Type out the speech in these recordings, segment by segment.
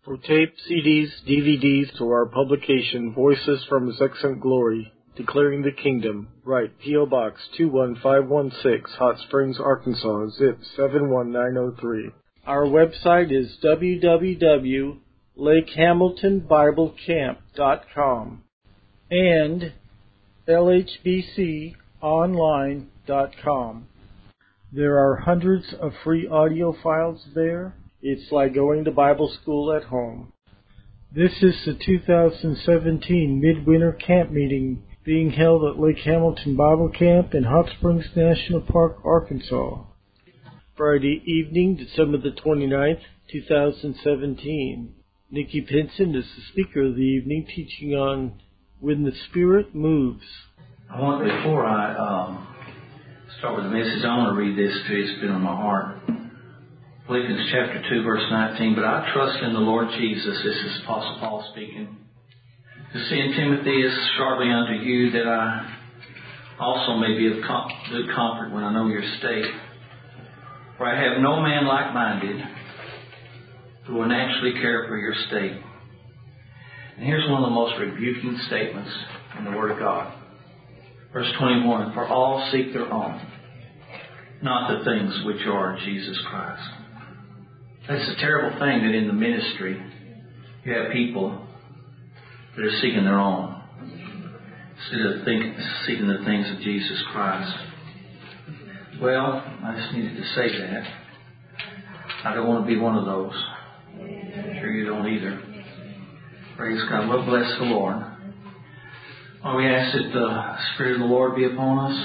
For tape, CDs, DVDs, or our publication, Voices from His Excellent Glory, Declaring the Kingdom, write P.O. Box 21516, Hot Springs, Arkansas, zip 71903. Our website is www.lakehamiltonbiblecamp.com and lhbconline.com. There are hundreds of free audio files there. It's like going to Bible school at home. This is the 2017 Midwinter Camp Meeting being held at Lake Hamilton Bible Camp in Hot Springs National Park, Arkansas. Friday evening, December the 29th, 2017. Nikki Pinson is the speaker of the evening, teaching on When the Spirit Moves. Before I start with the message, I want to read this to you. It's been on my heart. Philippians chapter 2, verse 19. But I trust in the Lord Jesus, this is Apostle Paul speaking, to send Timothy as shortly unto you, that I also may be of good comfort when I know your state. For I have no man like-minded who will naturally care for your state. And here's one of the most rebuking statements in the Word of God. Verse 21, for all seek their own, not the things which are Jesus Christ. That's a terrible thing that in the ministry you have people that are seeking their own instead of seeking the things of Jesus Christ. Well, I just needed to say that. I don't want to be one of those. I'm sure you don't either. Praise God. Well, bless the Lord. Well, we ask that the Spirit of the Lord be upon us,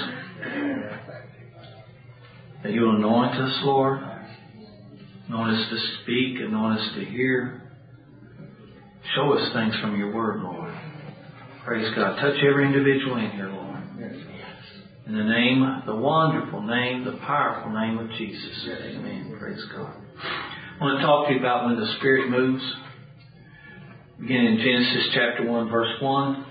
that you will anoint us, Lord, anoint us to speak, anoint us to hear. Show us things from your word, Lord. Praise God. Touch every individual in here, Lord. In the name, the wonderful name, the powerful name of Jesus. Amen. Praise God. I want to talk to you about when the Spirit moves. Beginning in Genesis chapter 1, verse 1.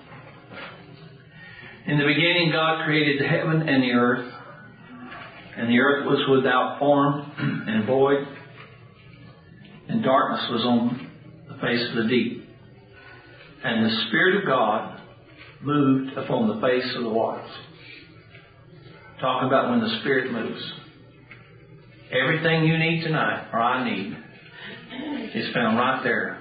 In the beginning, God created the heaven and the earth was without form and void, and darkness was on the face of the deep. And the Spirit of God moved upon the face of the waters. Talking about when the Spirit moves. Everything you need tonight, or I need, is found right there.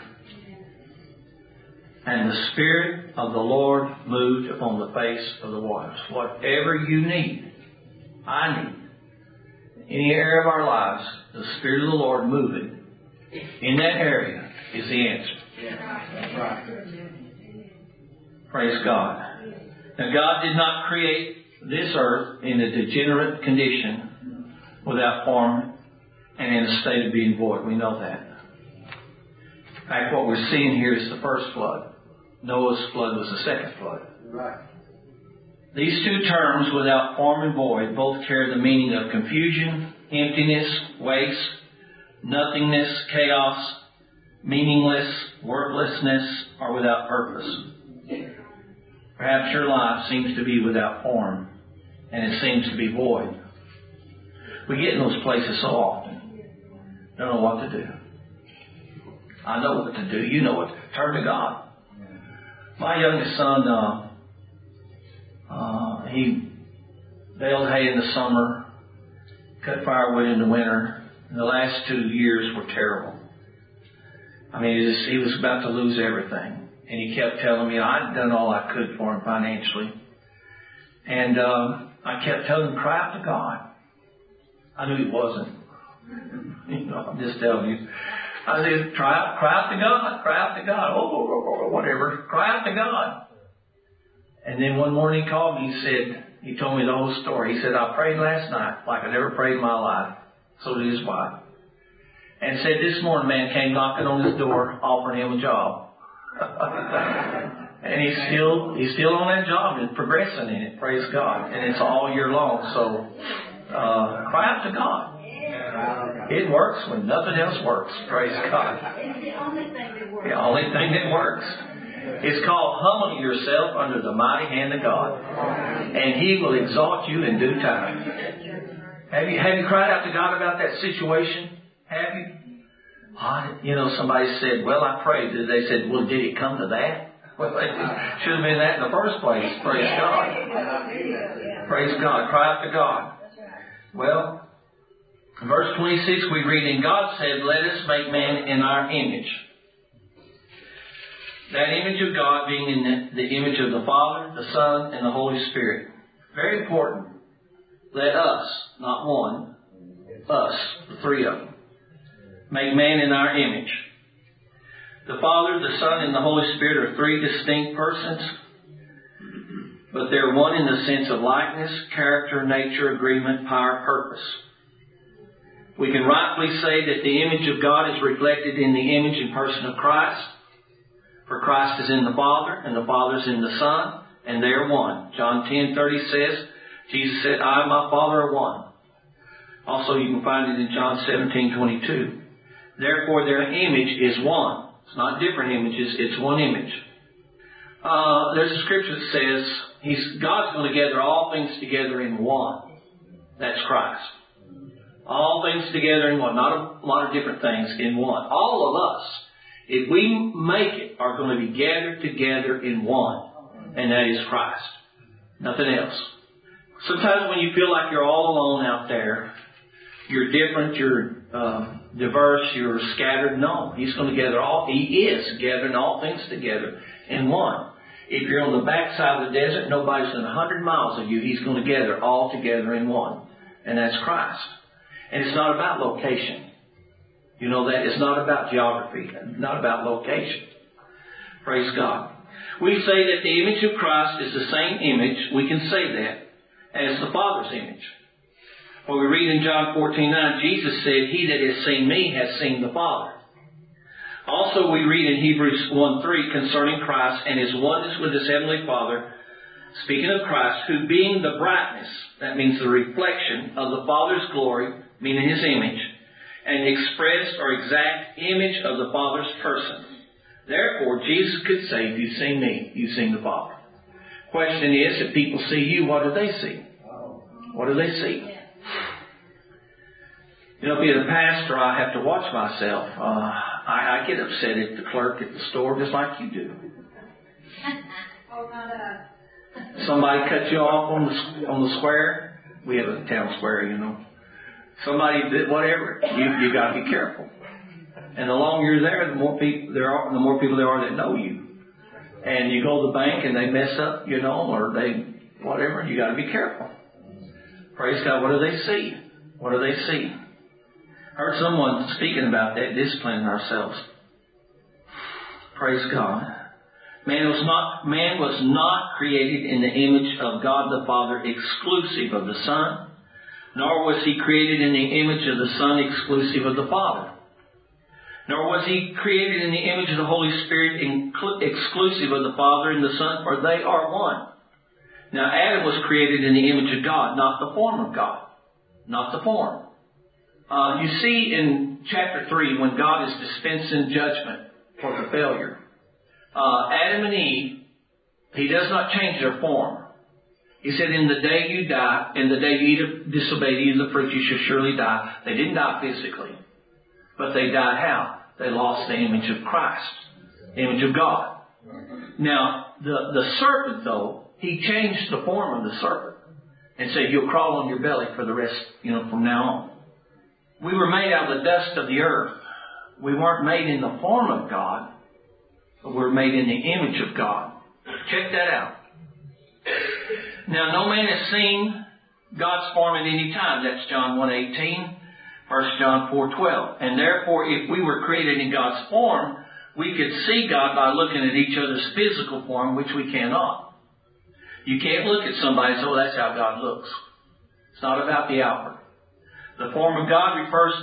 And the Spirit of the Lord moved upon the face of the waters. Whatever you need, I need, any area of our lives, the Spirit of the Lord moving in that area is the answer. Right. Praise God. Now, God did not create this earth in a degenerate condition without form and in a state of being void. We know that. In fact, what we're seeing here is the first flood. Noah's flood was the second flood. Right. These two terms, without form and void, both carry the meaning of confusion, emptiness, waste, nothingness, chaos, meaningless, worthlessness, or without purpose. Perhaps your life seems to be without form, and it seems to be void. We get in those places so often. Don't know what to do. I know what to do. You know what to do. Turn to God. My youngest son, he baled hay in the summer, cut firewood in the winter. And the last 2 years were terrible. I mean, he was about to lose everything. And he kept telling me I'd done all I could for him financially. And I kept telling him, cry out to God. I knew he wasn't. I'm just telling you. I said, cry out to God, cry out to God. Oh, whatever. Cry out to God. And then one morning he called me. He told me the whole story. He said, I prayed last night like I never prayed in my life. So did his wife. And said this morning, man came knocking on his door, offering him a job. And he's still on that job and progressing in it. Praise God. And it's all year long. So cry out to God. It works when nothing else works. Praise God. It's the only thing that works. The only thing that works. It's called humbling yourself under the mighty hand of God. And He will exalt you in due time. Have you cried out to God about that situation? Have you? Somebody said, well, I prayed. They said, well, did it come to that? Well, it should have been that in the first place. Praise God. Praise God. Cry out to God. Well, verse 26 we read, and God said, let us make man in our image. That image of God being in the image of the Father, the Son, and the Holy Spirit. Very important. Let us, not one, us, the three of them, make man in our image. The Father, the Son, and the Holy Spirit are three distinct persons, but they're one in the sense of likeness, character, nature, agreement, power, purpose. We can rightfully say that the image of God is reflected in the image and person of Christ. For Christ is in the Father, and the Father is in the Son, and they are one. John 10:30 says, Jesus said, I and my Father are one. Also, you can find it in John 17:22. Therefore, their image is one. It's not different images, it's one image. There's a scripture that says God's going to gather all things together in one. That's Christ. All things together in one. Not a lot of different things in one. All of us, if we make it, are going to be gathered together in one. And that is Christ. Nothing else. Sometimes when you feel like you're all alone out there, you're different, you're diverse, you're scattered. No, He's going to gather He is gathering all things together in one. If you're on the backside of the desert, nobody's within 100 miles of you, He's going to gather all together in one. And that's Christ. And it's not about location. You know that? It's not about geography. Not about location. Praise God. We say that the image of Christ is the same image, we can say that, as the Father's image. Well, we read in John 14:9, Jesus said, He that has seen me has seen the Father. Also, we read in Hebrews 1:3 concerning Christ and His oneness with His Heavenly Father, speaking of Christ, who being the brightness, that means the reflection of the Father's glory, meaning His image, and expressed or exact image of the Father's person. Therefore, Jesus could say, if you've seen me, you've seen the Father. Question is, if people see you, what do they see? What do they see? Being a pastor, I have to watch myself. I get upset at the clerk at the store just like you do. Somebody cut you off on the square. We have a town square, Somebody did whatever. You got to be careful. And the longer you're there, the more people there are that know you. And you go to the bank and they mess up, or they whatever. You got to be careful. Praise God. What do they see? What do they see? I heard someone speaking about that, disciplining ourselves. Praise God. Man was not created in the image of God the Father exclusive of the Son, nor was He created in the image of the Son exclusive of the Father. Nor was He created in the image of the Holy Spirit exclusive of the Father and the Son, for they are one. Now Adam was created in the image of God, not the form of God. Not the form. You see in chapter 3 when God is dispensing judgment for the failure. Adam and Eve, He does not change their form. He said, in the day you die, in the day you disobey, eat of the fruit, you shall surely die. They didn't die physically. But they died how? They lost the image of Christ. The image of God. Now, the serpent, though, he changed the form of the serpent. And said, you'll crawl on your belly for the rest, from now on. We were made out of the dust of the earth. We weren't made in the form of God, but we're made in the image of God. Check that out. Now, no man has seen God's form at any time. That's John 1:18, 1 John 4:12. And therefore, if we were created in God's form, we could see God by looking at each other's physical form, which we cannot. You can't look at somebody and say, oh, that's how God looks. It's not about the outward. The form of God refers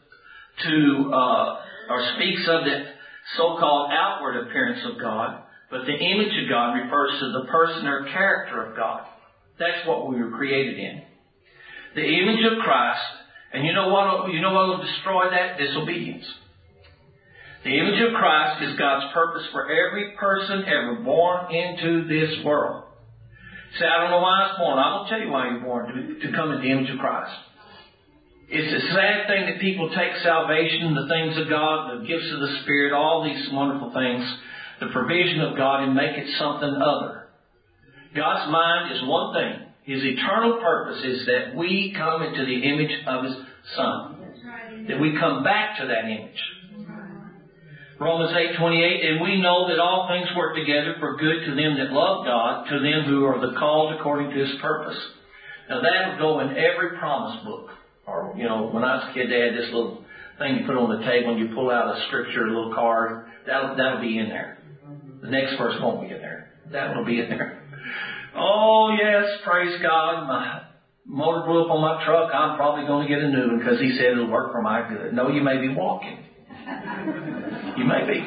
to or speaks of the so-called outward appearance of God, but the image of God refers to the person or character of God. That's what we were created in. The image of Christ, and you know what will destroy that? Disobedience. The image of Christ is God's purpose for every person ever born into this world. Say, I don't know why I was born. I will tell you why you're born, to come in the image of Christ. It's a sad thing that people take salvation, the things of God, the gifts of the Spirit, all these wonderful things, the provision of God, and make it something other. God's mind is one thing. His eternal purpose is that we come into the image of His Son. That we come back to that image. Romans 8:28, and we know that all things work together for good to them that love God, to them who are the called according to His purpose. Now that will go in every promise book. Or, when I was a kid, they had this little thing you put on the table and you pull out a scripture, a little card. That'll be in there. The next verse won't be in there. That will be in there. Oh, yes, praise God. My motor blew up on my truck. I'm probably going to get a new one because He said it'll work for my good. No, you may be walking. You may be.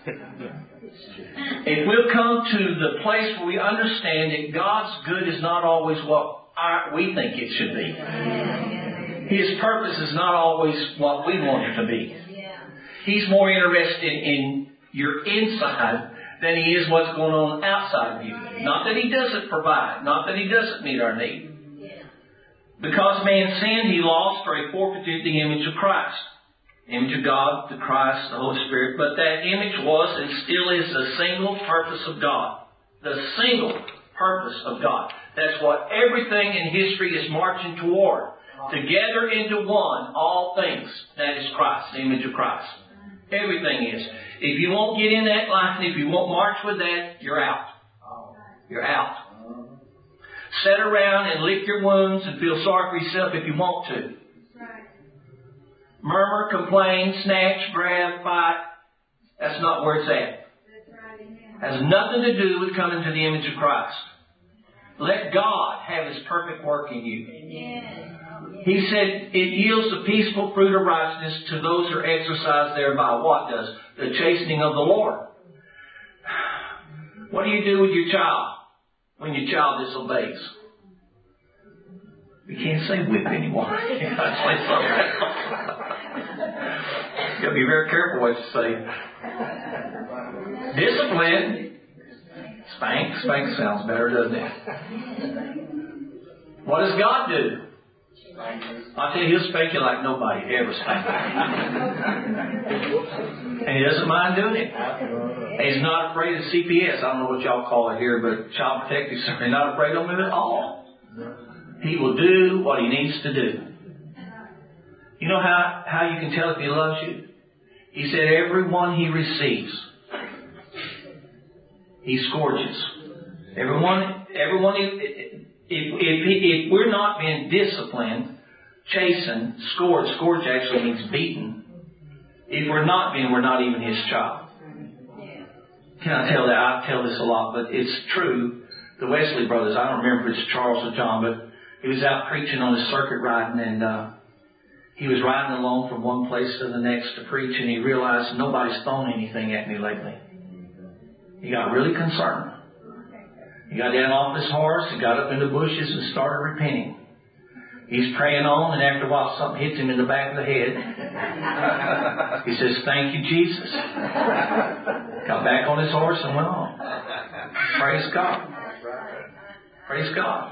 If we'll come to the place where we understand that God's good is not always what we think it should be. His purpose is not always what we want it to be. He's more interested in your inside than He is what's going on outside of you. Not that He doesn't provide. Not that He doesn't meet our need. Because man sinned, he lost or he forfeited the image of Christ. Image of God, the Christ, the Holy Spirit. But that image was and still is the single purpose of God. The single purpose of God. That's what everything in history is marching toward. Together into one, all things. That is Christ, the image of Christ. Everything is. If you won't get in that line, if you won't march with that, you're out. You're out. Sit around and lick your wounds and feel sorry for yourself if you want to. Murmur, complain, snatch, grab, fight. That's not where it's at. Has nothing to do with coming to the image of Christ. Let God have His perfect work in you. He said it yields the peaceful fruit of righteousness to those who are exercised thereby. What does? The chastening of the Lord. What do you do with your child when your child disobeys? You can't say whip anymore. You gotta say something. You gotta be very careful what you say. Discipline. Spank. Spank sounds better, doesn't it? What does God do? I'll tell you, He'll spank you like nobody ever spanked you. And He doesn't mind doing it. And He's not afraid of CPS. I don't know what y'all call it here, but Child Protective Service. He's not afraid of them at all. He will do what He needs to do. You know how you can tell if He loves you? He said everyone He receives, He scourges. Everyone. If we're not being disciplined, chastened, scourge actually means beaten. If we're not even His child. Can I tell that? I tell this a lot, but it's true. The Wesley brothers, I don't remember if it's Charles or John, but he was out preaching on his circuit riding, and he was riding along from one place to the next to preach, and he realized nobody's thrown anything at me lately. He got really concerned. He got down off his horse, he got up in the bushes and started repenting. He's praying on, and after a while something hits him in the back of the head. He says, "Thank you, Jesus." Got back on his horse and went on. Praise God. Praise God.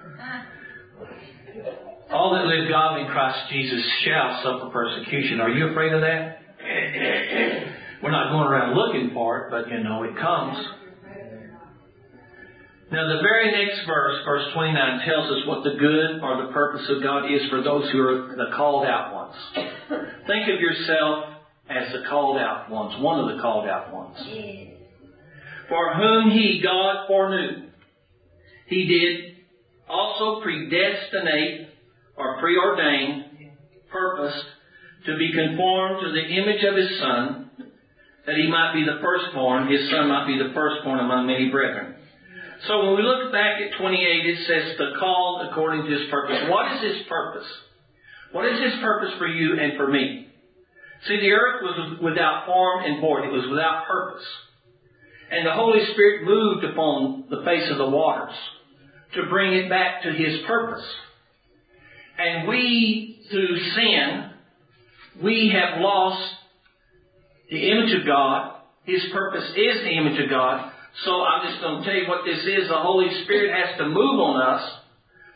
All that live godly in Christ Jesus shall suffer persecution. Are you afraid of that? We're not going around looking for it, but it comes. Now the very next verse, verse 29, tells us what the good or the purpose of God is for those who are the called out ones. Think of yourself as the called out ones, one of the called out ones. For whom He, God, foreknew, He did also predestinate or preordain, purposed, to be conformed to the image of His Son, that He might be the firstborn, His Son might be the firstborn among many brethren. So when we look back at 28, it says the called according to His purpose. What is His purpose? What is His purpose for you and for me? See, the earth was without form and void. It was without purpose. And the Holy Spirit moved upon the face of the waters to bring it back to His purpose. And we, through sin, we have lost the image of God. His purpose is the image of God. So I'm just going to tell you what this is. The Holy Spirit has to move on us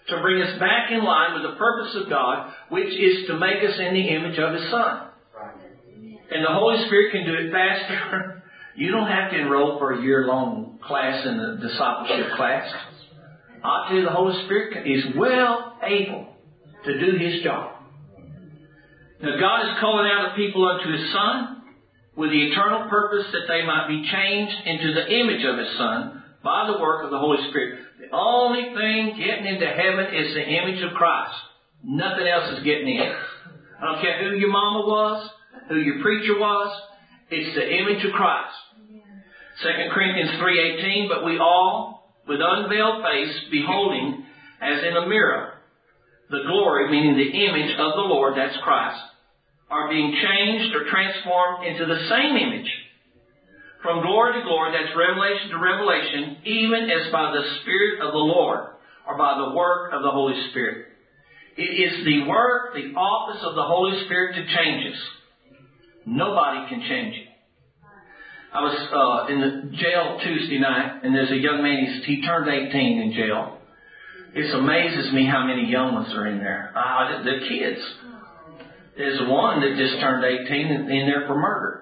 to bring us back in line with the purpose of God, which is to make us in the image of His Son. And the Holy Spirit can do it faster. You don't have to enroll for a year-long class in the discipleship class. I'll tell you, the Holy Spirit is well able to do His job. Now, God is calling out the people unto His Son with the eternal purpose that they might be changed into the image of His Son by the work of the Holy Spirit. The only thing getting into heaven is the image of Christ. Nothing else is getting in. I don't care who your mama was, who your preacher was. It's the image of Christ. 2 Corinthians 3:18, but we all, with unveiled face, beholding as in a mirror, the glory, meaning the image of the Lord, that's Christ, are being changed or transformed into the same image. From glory to glory, that's revelation to revelation, even as by the Spirit of the Lord, or by the work of the Holy Spirit. It is the work, the office of the Holy Spirit to change us. Nobody can change you. I was in the jail Tuesday night, and there's a young man, he turned 18 in jail. It amazes me how many young ones are in there. The kids. There's one that just turned 18 in there for murder.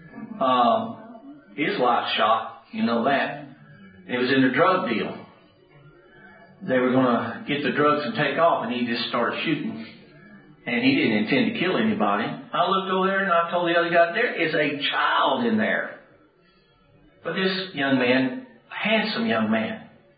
His life shot, you know that. It was in a drug deal. They were going to get the drugs and take off, and he just started shooting. And he didn't intend to kill anybody. I looked over there and I told the other guy, there is a child in there. But this young man, handsome young man.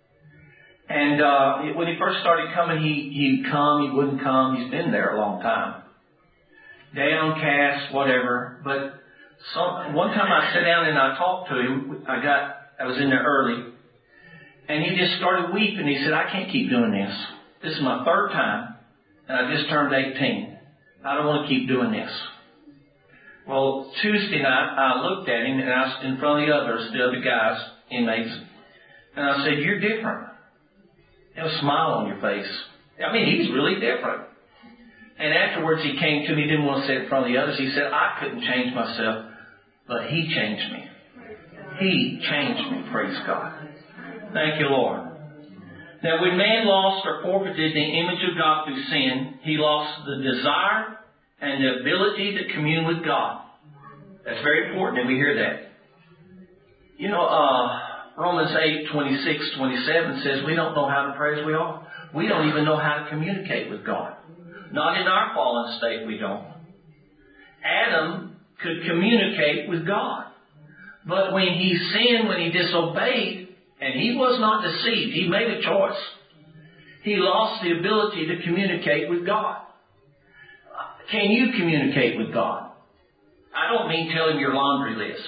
And when he first started coming, he'd come, he wouldn't come. He's been there a long time. Downcast, whatever. But one time I sat down and I talked to him. I was in there early. And he just started weeping. He said, I can't keep doing this. This is my third time. And I just turned 18. I don't want to keep doing this. Well, Tuesday night, I looked at him and I was in front of the other guys, inmates. And I said, you're different. Have a smile on your face. I mean, he's really different. And afterwards he came to me, didn't want to sit in front of the others. He said, I couldn't change myself, but He changed me. He changed me, praise God. Thank you, Lord. Now, when man lost or forfeited the image of God through sin, he lost the desire and the ability to commune with God. That's very important, and we hear that. You know, Romans 8:26-27 says we don't know how to pray as we ought. We don't even know how to communicate with God. Not in our fallen state, we don't. Adam could communicate with God. But when he sinned, when he disobeyed, and he was not deceived, he made a choice, he lost the ability to communicate with God. Can you communicate with God? I don't mean tell him your laundry list.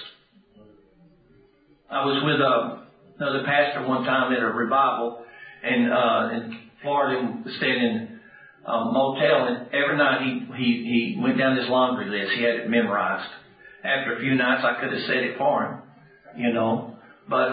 I was with another pastor one time at a revival in Florida, staying in a motel, and every night he went down his laundry list. He had it memorized. After a few nights, I could have said it for him, you know. But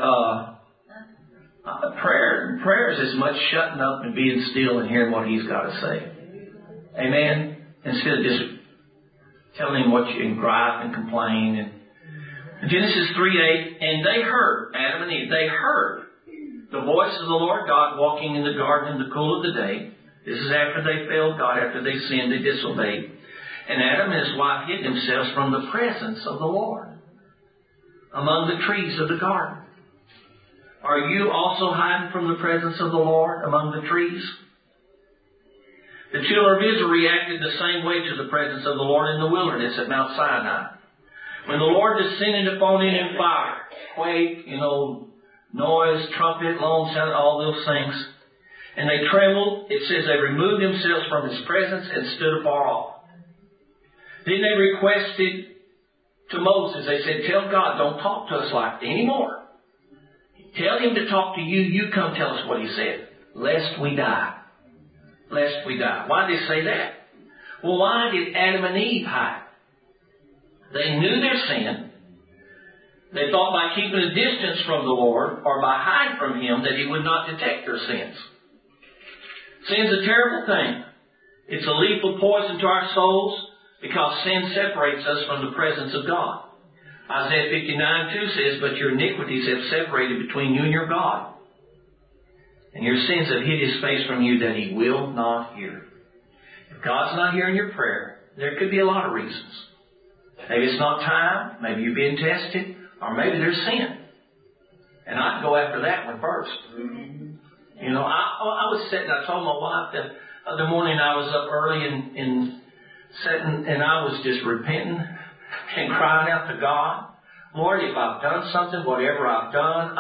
prayer is as much shutting up and being still and hearing what He's got to say. Amen. Instead of just telling him what you can gripe and complain. And Genesis 3:8, and they heard, Adam and Eve, they heard the voice of the Lord God walking in the garden in the cool of the day. This is after they failed God, after they sinned, they disobeyed. And Adam and his wife hid themselves from the presence of the Lord among the trees of the garden. Are you also hiding from the presence of the Lord among the trees? The children of Israel reacted the same way to the presence of the Lord in the wilderness at Mount Sinai. When the Lord descended upon them in fire, quake, noise, trumpet, long sound, all those things. And they trembled. It says they removed themselves from His presence and stood afar off. Then they requested to Moses, they said, tell God, don't talk to us like that anymore. Tell Him to talk to you. You come tell us what He said. Lest we die. Lest we die. Why did He say that? Well, why did Adam and Eve hide? They knew their sin. They thought by keeping a distance from the Lord or by hiding from Him that He would not detect their sins. Sin's a terrible thing. It's a lethal poison to our souls because sin separates us from the presence of God. Isaiah 59:2 says, but your iniquities have separated between you and your God. And your sins have hid His face from you that He will not hear. If God's not hearing your prayer, there could be a lot of reasons. Maybe it's not time. Maybe you're being tested. Or maybe there's sin. And I'd go after that one first. You know, I was sitting, I told my wife that the morning I was up early and sitting, and I was just repenting and crying out to God. Lord, if I've done something, whatever I've done,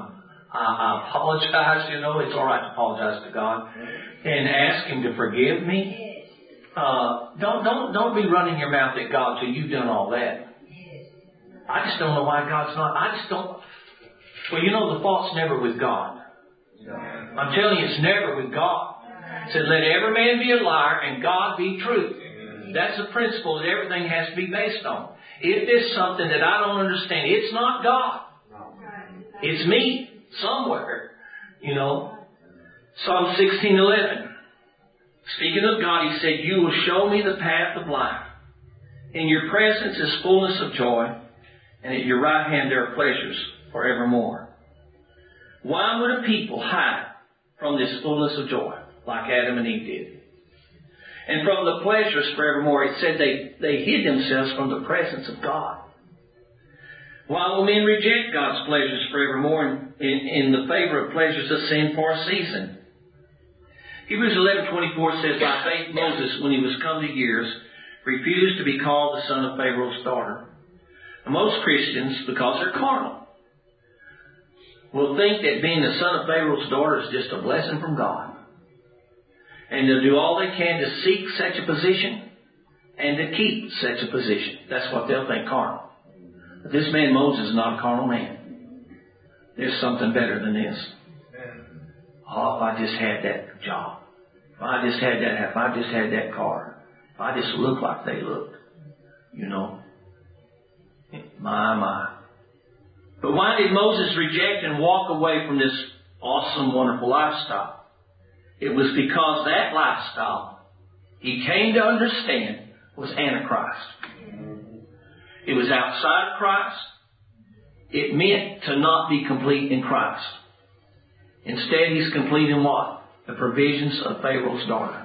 I apologize. You know, it's all right to apologize to God and ask Him to forgive me. Don't be running your mouth at God till you've done all that. I just don't know why God's not. I just don't. Well, you know, the fault's never with God. I'm telling you, it's never with God. It said, let every man be a liar and God be true. That's the principle that everything has to be based on. If there's something that I don't understand, it's not God. It's me somewhere. You know. Psalm 16:11. Speaking of God, He said, you will show me the path of life. In your presence is fullness of joy, and at your right hand there are pleasures forevermore. Why would a people hide from this fullness of joy, like Adam and Eve did? And from the pleasures forevermore, it said they hid themselves from the presence of God. Why will men reject God's pleasures forevermore in the favor of pleasures of sin for a season? Hebrews 11:24 says, by faith Moses, when he was come to years, refused to be called the son of Pharaoh's daughter. And most Christians, because they're carnal, will think that being the son of Pharaoh's daughter is just a blessing from God. And they'll do all they can to seek such a position and to keep such a position. That's what they'll think, carnal. But this man Moses is not a carnal man. There's something better than this. Oh, if I just had that job. If I just had that, if I just had that car. If I just looked like they looked. You know. My. But why did Moses reject and walk away from this awesome, wonderful lifestyle? It was because that lifestyle he came to understand was Antichrist. It was outside of Christ. It meant to not be complete in Christ. Instead, he's complete in what? The provisions of Pharaoh's daughter.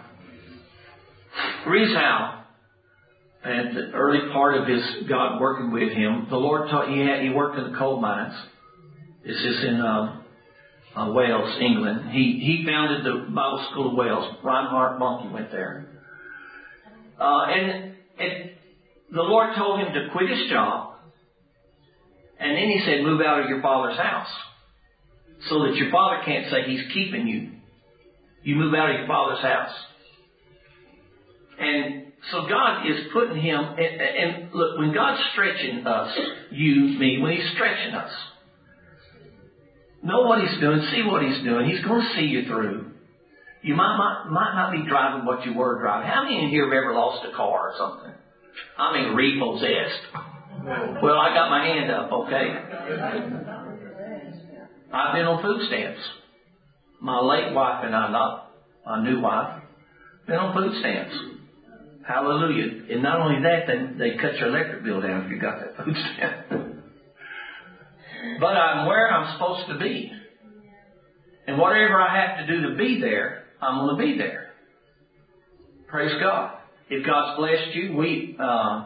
Rezau, at the early part of his God working with him, the Lord taught he worked in the coal mines. This is in Wales, England. He founded the Bible School of Wales. Reinhard Bonnke went there. And the Lord told him to quit his job. And then he said, move out of your father's house. So that your father can't say he's keeping you. You move out of your father's house. And so God is putting him, and look, when God's stretching us, you, me, when He's stretching us, know what He's doing, see what He's doing. He's going to see you through. You might not be driving what you were driving. How many in here have ever lost a car or something? I mean, repossessed. Well, I got my hand up, okay? I've been on food stamps. My late wife and I, not my new wife, been on food stamps. Hallelujah. And not only that, they cut your electric bill down if you got that food stamp. But I'm where I'm supposed to be. And whatever I have to do to be there, I'm going to be there. Praise God. If God's blessed you, we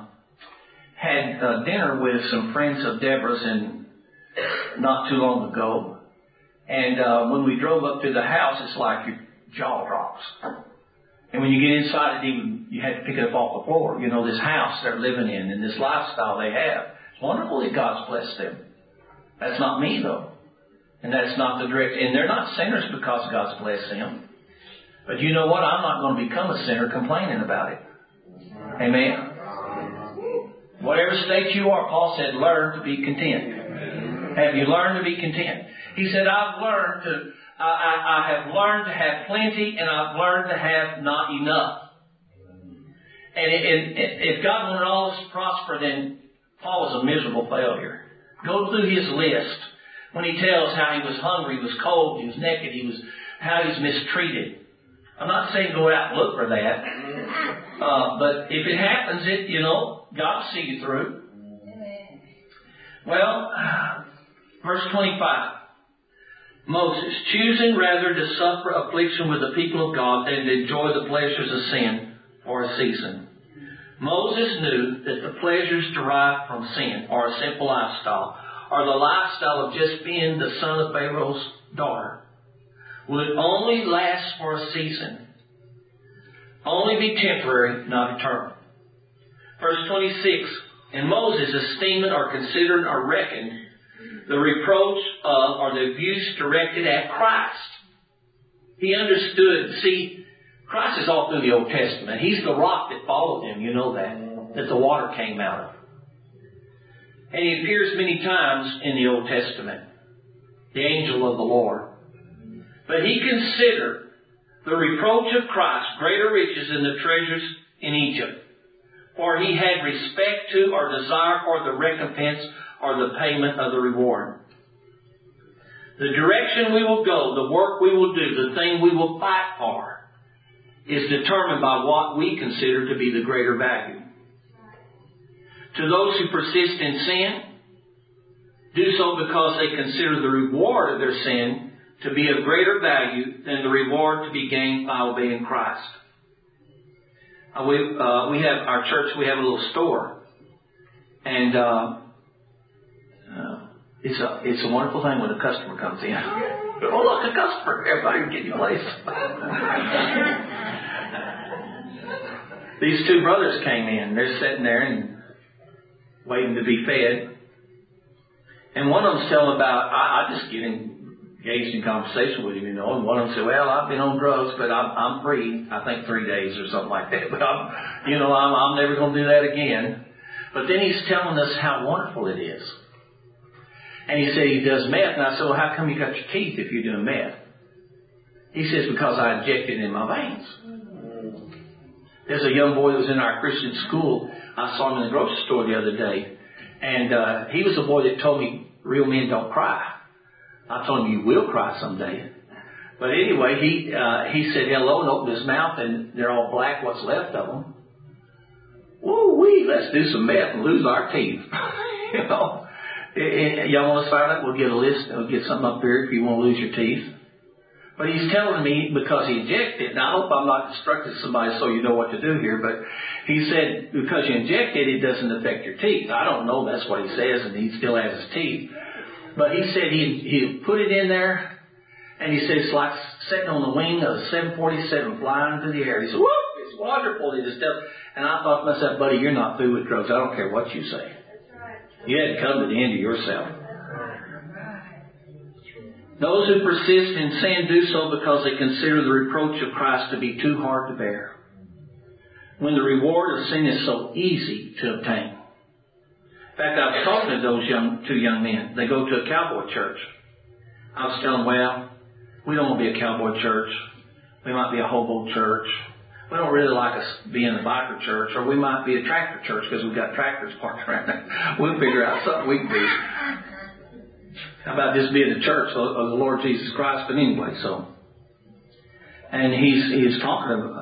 had dinner with some friends of Deborah's not too long ago. And when we drove up to the house, it's like your jaw drops. And when you get inside it, even you had to pick it up off the floor. You know, this house they're living in and this lifestyle they have. It's wonderful that God's blessed them. That's not me, though. And that's not the direct. And they're not sinners because God's blessed them. But you know what? I'm not going to become a sinner complaining about it. Amen. Whatever state you are, Paul said, learn to be content. Have you learned to be content? He said, I have learned to have plenty, and I've learned to have not enough. And if God wanted all this to prosper, then Paul was a miserable failure. Go through his list when he tells how he was hungry, he was cold, he was naked, how he was mistreated. I'm not saying go out and look for that. But if it happens, God will see you through. Well, verse 25. Moses, choosing rather to suffer affliction with the people of God than to enjoy the pleasures of sin for a season. Moses knew that the pleasures derived from sin, or a simple lifestyle, or the lifestyle of just being the son of Pharaoh's daughter, would only last for a season, only be temporary, not eternal. Verse 26, and Moses esteemed or considered or reckoned the reproach of or the abuse directed at Christ. He understood, see, Christ is all through the Old Testament. He's the rock that followed him, you know that the water came out of. And he appears many times in the Old Testament, the angel of the Lord. But he considered the reproach of Christ greater riches than the treasures in Egypt. For he had respect to or desire for the recompense or the payment of the reward. The direction we will go, the work we will do, the thing we will fight for, is determined by what we consider to be the greater value. To those who persist in sin, do so because they consider the reward of their sin to be of greater value than the reward to be gained by obeying Christ. We have our church. We have a little store, and it's a wonderful thing when a customer comes in. Oh, look, a customer! Everybody get your place. These two brothers came in. They're sitting there and waiting to be fed. And one of them's telling about, I just get engaged in conversation with him, you know. And one of them said, well, I've been on drugs, but I'm free. I think 3 days or something like that. But I'm never going to do that again. But then he's telling us how wonderful it is. And he said he does meth. And I said, well, how come you got your teeth if you're doing meth? He says, because I injected it in my veins. There's a young boy that was in our Christian school. I saw him in the grocery store the other day. And he was the boy that told me real men don't cry. I told him you will cry someday. But anyway, he said hello and opened his mouth, and they're all black, what's left of them. Woo-wee, let's do some meth and lose our teeth. You know. Y'all want to start up? We'll get a list. We'll get something up here if you want to lose your teeth. But he's telling me because he injected it. Now, I hope I'm not instructing somebody so you know what to do here. But he said because you inject it, it doesn't affect your teeth. I don't know. That's what he says, and he still has his teeth. But he said he put it in there, and he said it's like sitting on the wing of a 747 flying through the air. He said, whoop, it's wonderful. He just and I thought to myself, buddy, you're not through with drugs. I don't care what you say. You had to come to the end of yourself. Those who persist in sin do so because they consider the reproach of Christ to be too hard to bear, when the reward of sin is so easy to obtain. In fact, I was talking to those two young men. They go to a cowboy church. I was telling them, well, we don't want to be a cowboy church. We might be a hobo church. We don't really like us being a biker church, or we might be a tractor church because we've got tractors parked around there. We'll figure out something we can do. How about just being the church of the Lord Jesus Christ? But anyway, so. And he's talking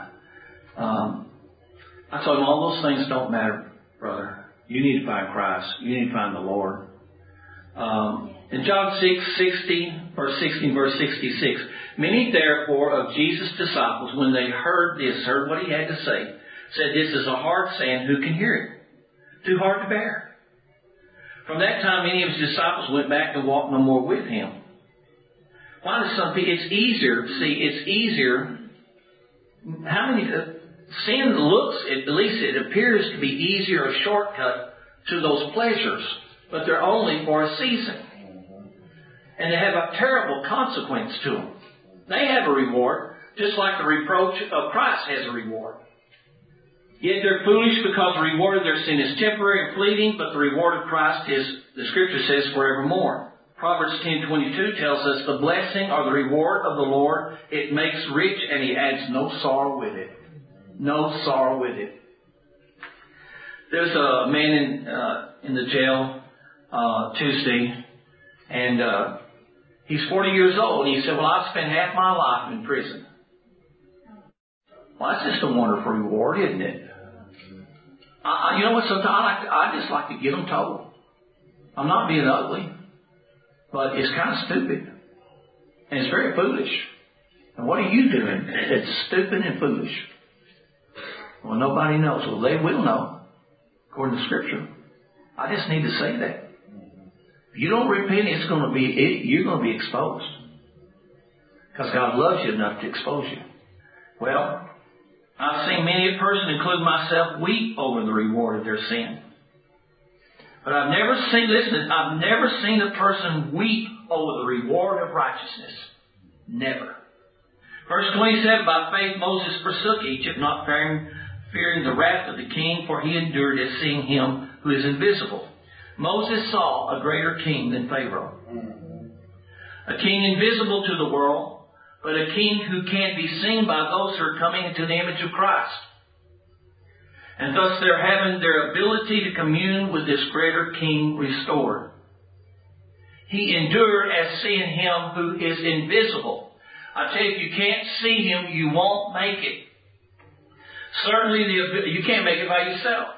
I told him all those things don't matter, brother. You need to find Christ. You need to find the Lord. In John 6:16, verse 16, verse 66, many therefore of Jesus' disciples, when they heard what he had to say, said, this is a hard saying, who can hear it? Too hard to bear. From that time, many of his disciples went back and walked no more with him. Why do some people? It's easier. How many? Sin looks, at least it appears to be easier, a shortcut to those pleasures, but they're only for a season. And they have a terrible consequence to them. They have a reward, just like the reproach of Christ has a reward. Yet they're foolish because the reward of their sin is temporary and fleeting, but the reward of Christ is, the Scripture says, forevermore. Proverbs 10:22 tells us, the blessing or the reward of the Lord, it makes rich and he adds no sorrow with it. No sorrow with it. There's a man in the jail Tuesday, and he's 40 years old. And he said, well, I've spent half my life in prison. Well, that's just a wonderful reward, isn't it? You know what? Sometimes I just like to get them told. I'm not being ugly, but it's kind of stupid. And it's very foolish. And what are you doing? It's stupid and foolish. Well, nobody knows. Well, they will know, according to Scripture. I just need to say that. If you don't repent, you're going to be exposed. Because God loves you enough to expose you. Well, I've seen many a person, including myself, weep over the reward of their sin. But I've never seen a person weep over the reward of righteousness. Never. Verse 27, by faith Moses forsook Egypt, not fearing the wrath of the king, for he endured as seeing him who is invisible. Moses saw a greater king than Pharaoh. A king invisible to the world, but a king who can be seen by those who are coming into the image of Christ. And thus they're having their ability to commune with this greater king restored. He endured as seeing him who is invisible. I tell you, if you can't see him, you won't make it. Certainly, you can't make it by yourself.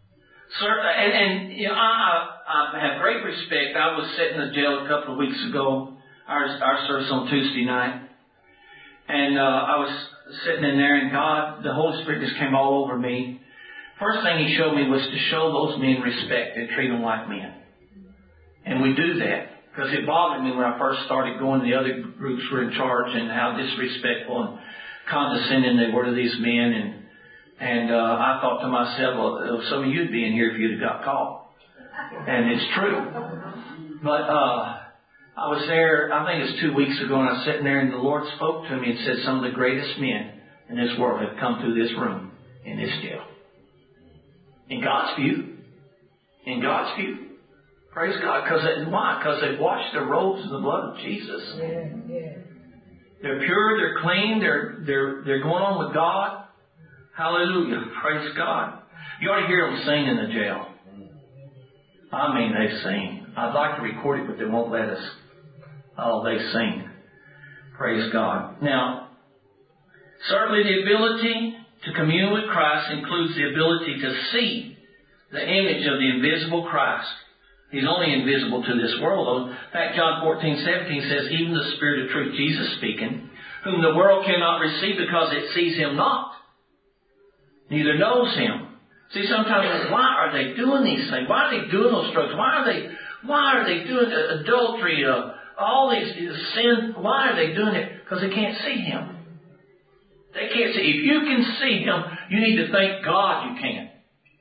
And you know, I have great respect. I was sitting in the jail a couple of weeks ago. Our service on Tuesday night. And I was sitting in there, and God, the Holy Spirit just came all over me. First thing He showed me was to show those men respect and treat them like men. And we do that. Because it bothered me when I first started going, the other groups were in charge, and how disrespectful and condescending they were to these men. And I thought to myself, well, some of you'd be in here if you'd have got caught. And it's true. But I was there, I think it's 2 weeks ago, and I was sitting there, and the Lord spoke to me and said, some of the greatest men in this world have come through this room, in this jail. In God's view. In God's view. Praise God. Why? Because they've washed their robes in the blood of Jesus. They're pure, they're clean, they're going on with God. Hallelujah. Praise God. You ought to hear them sing in the jail. I mean, they sing. I'd like to record it, but they won't let us. Oh, they sing. Praise God. Now, certainly the ability to commune with Christ includes the ability to see the image of the invisible Christ. He's only invisible to this world, though. In fact, John 14:17 says, even the Spirit of truth, Jesus speaking, whom the world cannot receive because it sees Him not, neither knows Him. See, sometimes, why are they doing these things? Why are they doing those drugs? Why are they doing adultery, all these sin? Why are they doing it? Because they can't see Him. They can't see. If you can see Him, you need to thank God you can.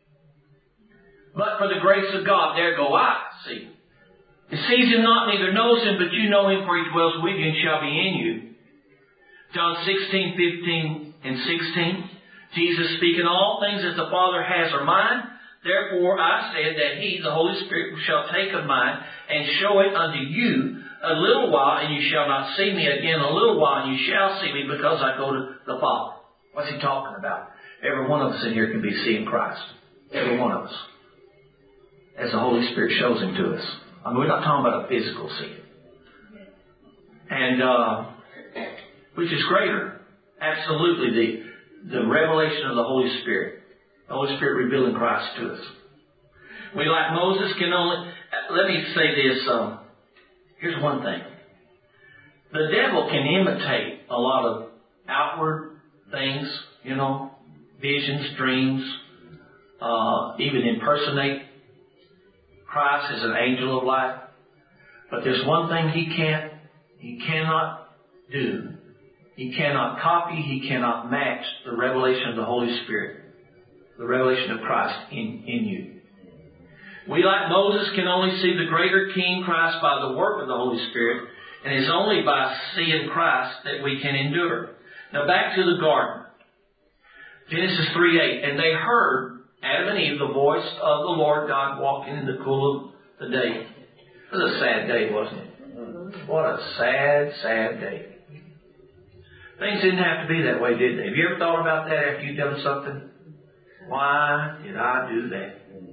But for the grace of God, there go I, see. It sees Him not, neither knows Him, but you know Him, for He dwells with you and shall be in you. John 16:15 and 16. Jesus speaking, all things that the Father has are mine. Therefore I said that He, the Holy Spirit, shall take of mine and show it unto you a little while, and you shall not see me again. A little while, and you shall see me, because I go to the Father. What's He talking about? Every one of us in here can be seeing Christ. Every one of us. As the Holy Spirit shows Him to us. I mean, we're not talking about a physical seeing. And, which is greater. Absolutely the revelation of the Holy Spirit. The Holy Spirit revealing Christ to us. We, like Moses, can only... Let me say this. Here's one thing. The devil can imitate a lot of outward things, visions, dreams, even impersonate Christ as an angel of light. But there's one thing he cannot do. He cannot copy, he cannot match the revelation of the Holy Spirit. The revelation of Christ in you. We, like Moses, can only see the greater King Christ by the work of the Holy Spirit. And it's only by seeing Christ that we can endure. Now back to the garden. Genesis 3:8. And they heard, Adam and Eve, the voice of the Lord God walking in the cool of the day. It was a sad day, wasn't it? What a sad, sad day. Things didn't have to be that way, did they? Have you ever thought about that after you've done something? Why did I do that?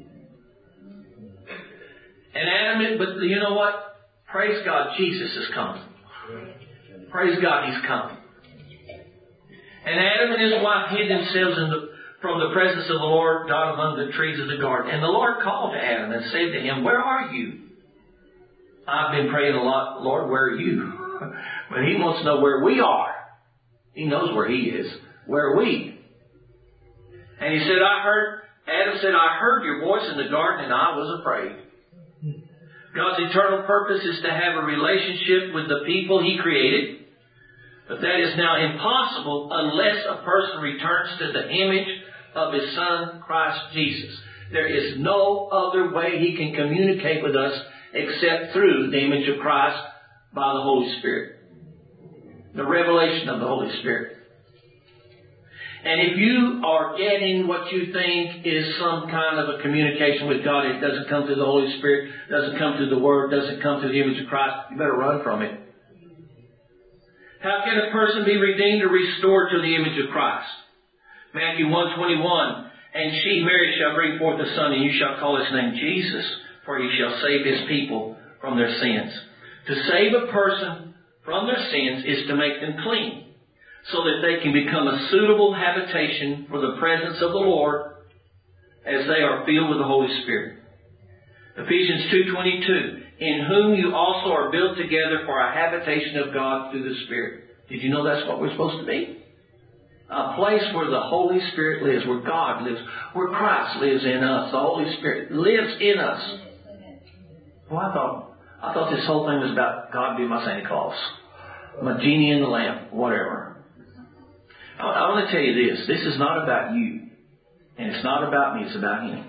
And Adam, but you know what? Praise God, Jesus is coming. Praise God, He's coming. And Adam and his wife hid themselves from the presence of the Lord God among the trees of the garden. And the Lord called to Adam and said to him, where are you? I've been praying a lot, Lord, where are you? But He wants to know where we are. He knows where He is. Where are we? And He said, Adam said, I heard your voice in the garden and I was afraid. God's eternal purpose is to have a relationship with the people He created. But that is now impossible unless a person returns to the image of His Son, Christ Jesus. There is no other way He can communicate with us except through the image of Christ by the Holy Spirit. The revelation of the Holy Spirit. And if you are getting what you think is some kind of a communication with God, it doesn't come through the Holy Spirit, doesn't come through the Word, doesn't come through the image of Christ, you better run from it. How can a person be redeemed or restored to the image of Christ? Matthew 1:21, and she, Mary, shall bring forth a son, and you shall call his name Jesus, for He shall save His people from their sins. To save a person from their sins is to make them clean, so that they can become a suitable habitation for the presence of the Lord as they are filled with the Holy Spirit. Ephesians 2:22, in whom you also are built together for a habitation of God through the Spirit. Did you know that's what we're supposed to be? A place where the Holy Spirit lives, where God lives, where Christ lives in us. The Holy Spirit lives in us. Well, I thought this whole thing was about God being my Santa Claus, my genie in the lamp, whatever. I want to tell you this. This is not about you. And it's not about me. It's about Him.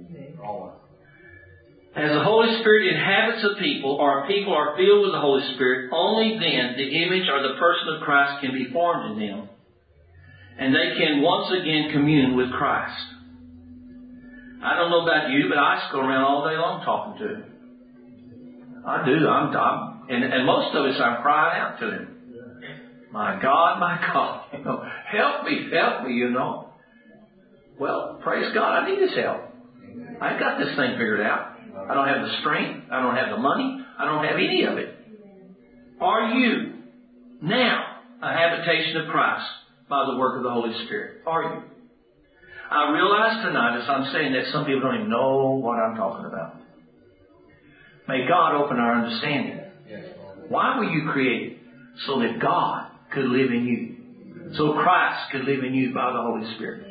As the Holy Spirit inhabits a people, or a people are filled with the Holy Spirit, only then the image or the person of Christ can be formed in them. And they can once again commune with Christ. I don't know about you, but I just go around all day long talking to Him. I do. And most of us, I'm crying out to Him. My God, help me, you know. Well, praise God, I need His help. I've got this thing figured out. I don't have the strength. I don't have the money. I don't have any of it. Are you now a habitation of Christ by the work of the Holy Spirit? Are you? I realize tonight as I'm saying that some people don't even know what I'm talking about. May God open our understanding. Why were you created? So that God could live in you. So Christ could live in you by the Holy Spirit.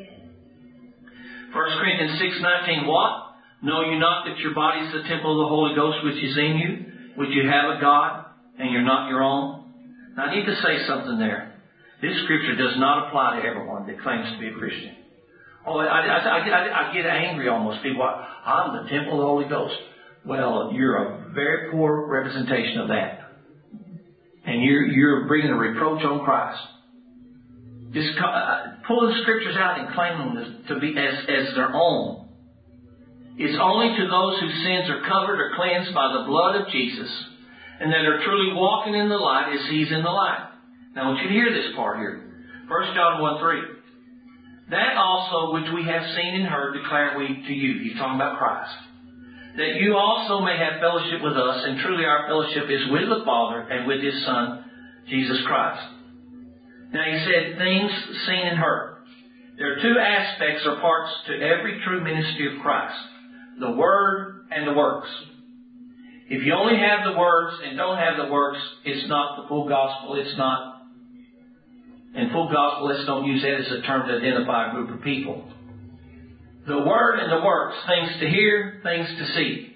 1 Corinthians 6:19, what? Know you not that your body is the temple of the Holy Ghost which is in you, which you have of God, and you're not your own? Now I need to say something there. This scripture does not apply to everyone that claims to be a Christian. Oh, I get angry almost. People, I'm the temple of the Holy Ghost. Well, you're a very poor representation of that. And you're bringing a reproach on Christ. Just pull the scriptures out and claim them to be as their own. It's only to those whose sins are covered or cleansed by the blood of Jesus and that are truly walking in the light as He's in the light. Now I want you to hear this part here. 1 John 1:3. That also which we have seen and heard declare we to you. He's talking about Christ. That you also may have fellowship with us, and truly our fellowship is with the Father and with His Son, Jesus Christ. Now He said things seen and heard. There are two aspects or parts to every true ministry of Christ. The Word and the works. If you only have the words and don't have the works, it's not the full gospel. It's not. And full gospel, let's don't use that as a term to identify a group of people. The Word and the works, things to hear, things to see.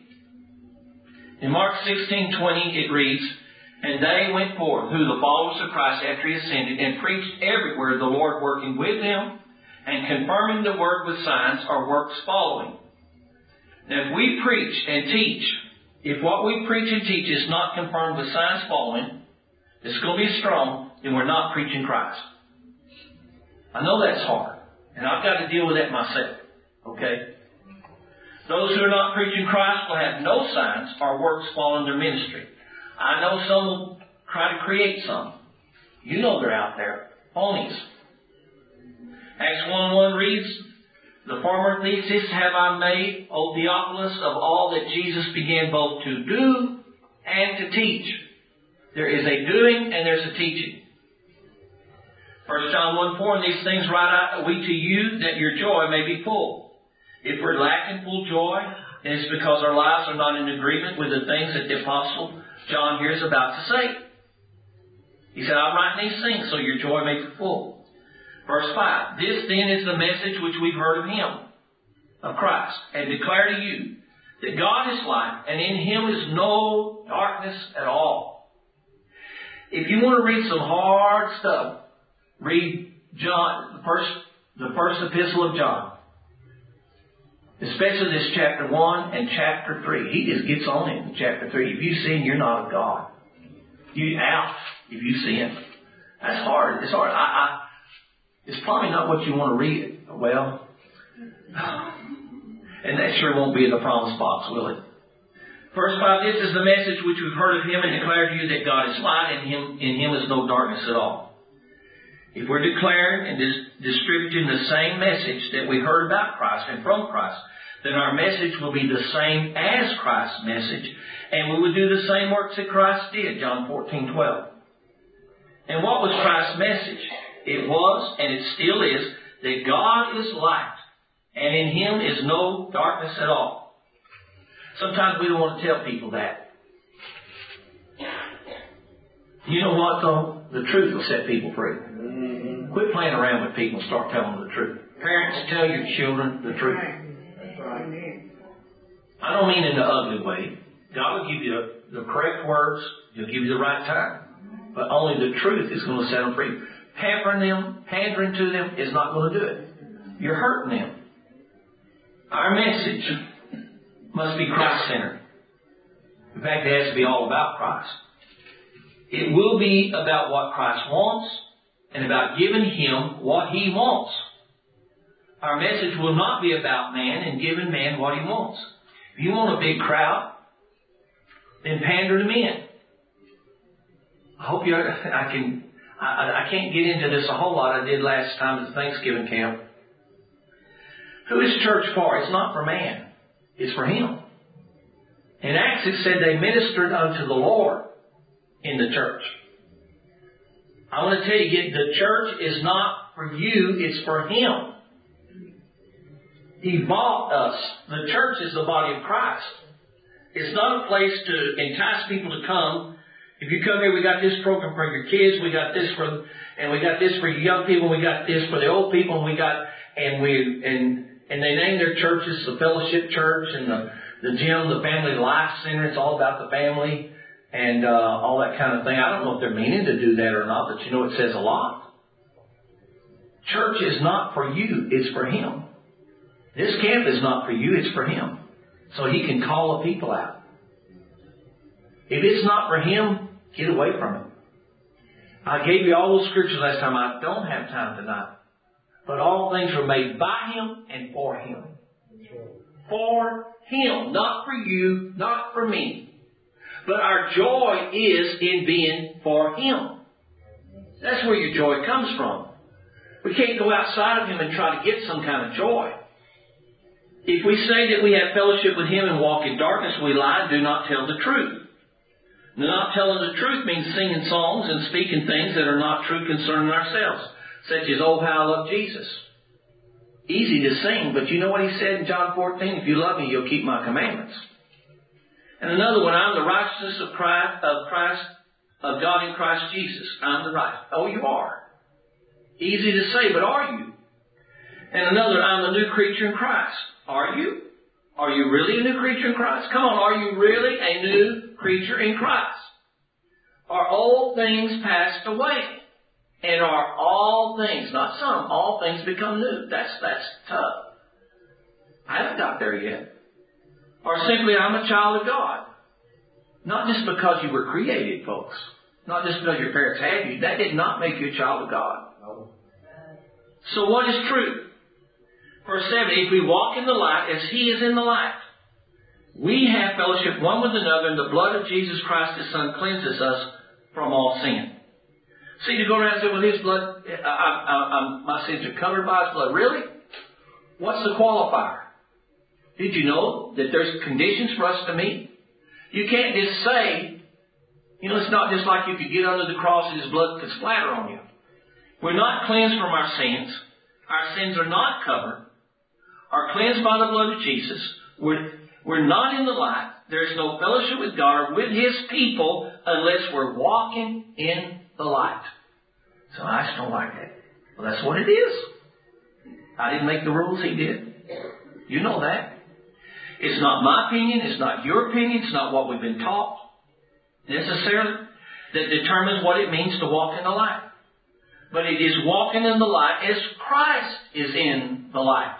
In Mark 16:20 it reads, and they went forth, who the followers of Christ after He ascended, and preached everywhere, the Lord working with them and confirming the word with signs or works following. Now if we preach and teach, if what we preach and teach is not confirmed with signs following, it's going to be strong, then we're not preaching Christ. I know that's hard, and I've got to deal with that myself. Okay? Those who are not preaching Christ will have no signs or works following their ministry. I know some will try to create some. You know they're out there. Phonies. Acts 1:1 reads, the former thesis have I made, O Theophilus, of all that Jesus began both to do and to teach. There is a doing and there's a teaching. 1 John 1:4, and these things write we to you that your joy may be full. If we're lacking full joy, then it's because our lives are not in agreement with the things that the Apostle John here is about to say. He said, I'm writing these things so your joy may be full. Verse 5, this then is the message which we've heard of Him, of Christ, and declare to you that God is light, and in Him is no darkness at all. If you want to read some hard stuff, read John, the first epistle of John. Especially this chapter 1 and chapter 3. He just gets on it in chapter 3. If you sin, you're not of God. You're out if you sin. That's hard. It's hard. It's probably not what you want to read. Well, and that sure won't be in the promise box, will it? Verse 5, this is the message which we've heard of Him and declare to you that God is light and in Him is no darkness at all. If we're declaring and distributing the same message that we heard about Christ and from Christ, then our message will be the same as Christ's message, and we will do the same works that Christ did, John 14:12. And what was Christ's message? It was, and it still is, that God is light, and in Him is no darkness at all. Sometimes we don't want to tell people that. You know what, though? The truth will set people free. Quit playing around with people and start telling them the truth. Parents, tell your children the truth. I don't mean in the ugly way. God will give you the correct words. He'll give you the right time. But only the truth is going to set them free. Pampering them, pandering to them is not going to do it. You're hurting them. Our message must be Christ-centered. In fact, it has to be all about Christ. It will be about what Christ wants and about giving Him what He wants. Our message will not be about man and giving man what he wants. If you want a big crowd, then pander to men. I can't get into this a whole lot. I did last time at the Thanksgiving camp. Who is church for? It's not for man. It's for Him. In Acts it said they ministered unto the Lord in the church. I want to tell you, the church is not for you, it's for Him. He bought us. The church is the body of Christ. It's not a place to entice people to come. If you come here, we got this program for your kids, we got this for your young people, we got this for the old people, and they name their churches the Fellowship Church and the gym, the Family Life Center. It's all about the family and all that kind of thing. I don't know if they're meaning to do that or not, but you know it says a lot. Church is not for you, it's for Him. This camp is not for you, it's for Him. So He can call the people out. If it's not for Him, get away from it. I gave you all those scriptures last time. I don't have time tonight. But all things were made by Him and for Him. For Him. Not for you, not for me. But our joy is in being for Him. That's where your joy comes from. We can't go outside of Him and try to get some kind of joy. If we say that we have fellowship with Him and walk in darkness, we lie and do not tell the truth. Not telling the truth means singing songs and speaking things that are not true concerning ourselves, such as, oh, how I love Jesus. Easy to sing, but you know what He said in John 14? If you love Me, you'll keep My commandments. And another one, I'm the righteousness of God in Christ Jesus. I'm the righteous. Oh, you are. Easy to say, but are you? And another, I'm the new creature in Christ. Are you? Are you really a new creature in Christ? Come on, are you really a new creature in Christ? Are old things passed away? And are all things, not some, all things become new? That's tough. I haven't got there yet. Or simply, I'm a child of God. Not just because you were created, folks. Not just because your parents had you. That did not make you a child of God. No. So what is truth? Verse 7, if we walk in the light as He is in the light, we have fellowship one with another, and the blood of Jesus Christ, His Son, cleanses us from all sin. See, to go around and say, well, His blood, my sins are covered by His blood. Really? What's the qualifier? Did you know that there's conditions for us to meet? You can't just say, it's not just like you could get under the cross and His blood could splatter on you. We're not cleansed from our sins. Our sins are not covered. Are cleansed by the blood of Jesus. We're not in the light. There's no fellowship with God or with His people unless we're walking in the light. So I just don't like that. Well, that's what it is. I didn't make the rules, He did. You know that. It's not my opinion. It's not your opinion. It's not what we've been taught necessarily that determines what it means to walk in the light. But it is walking in the light as Christ is in the light.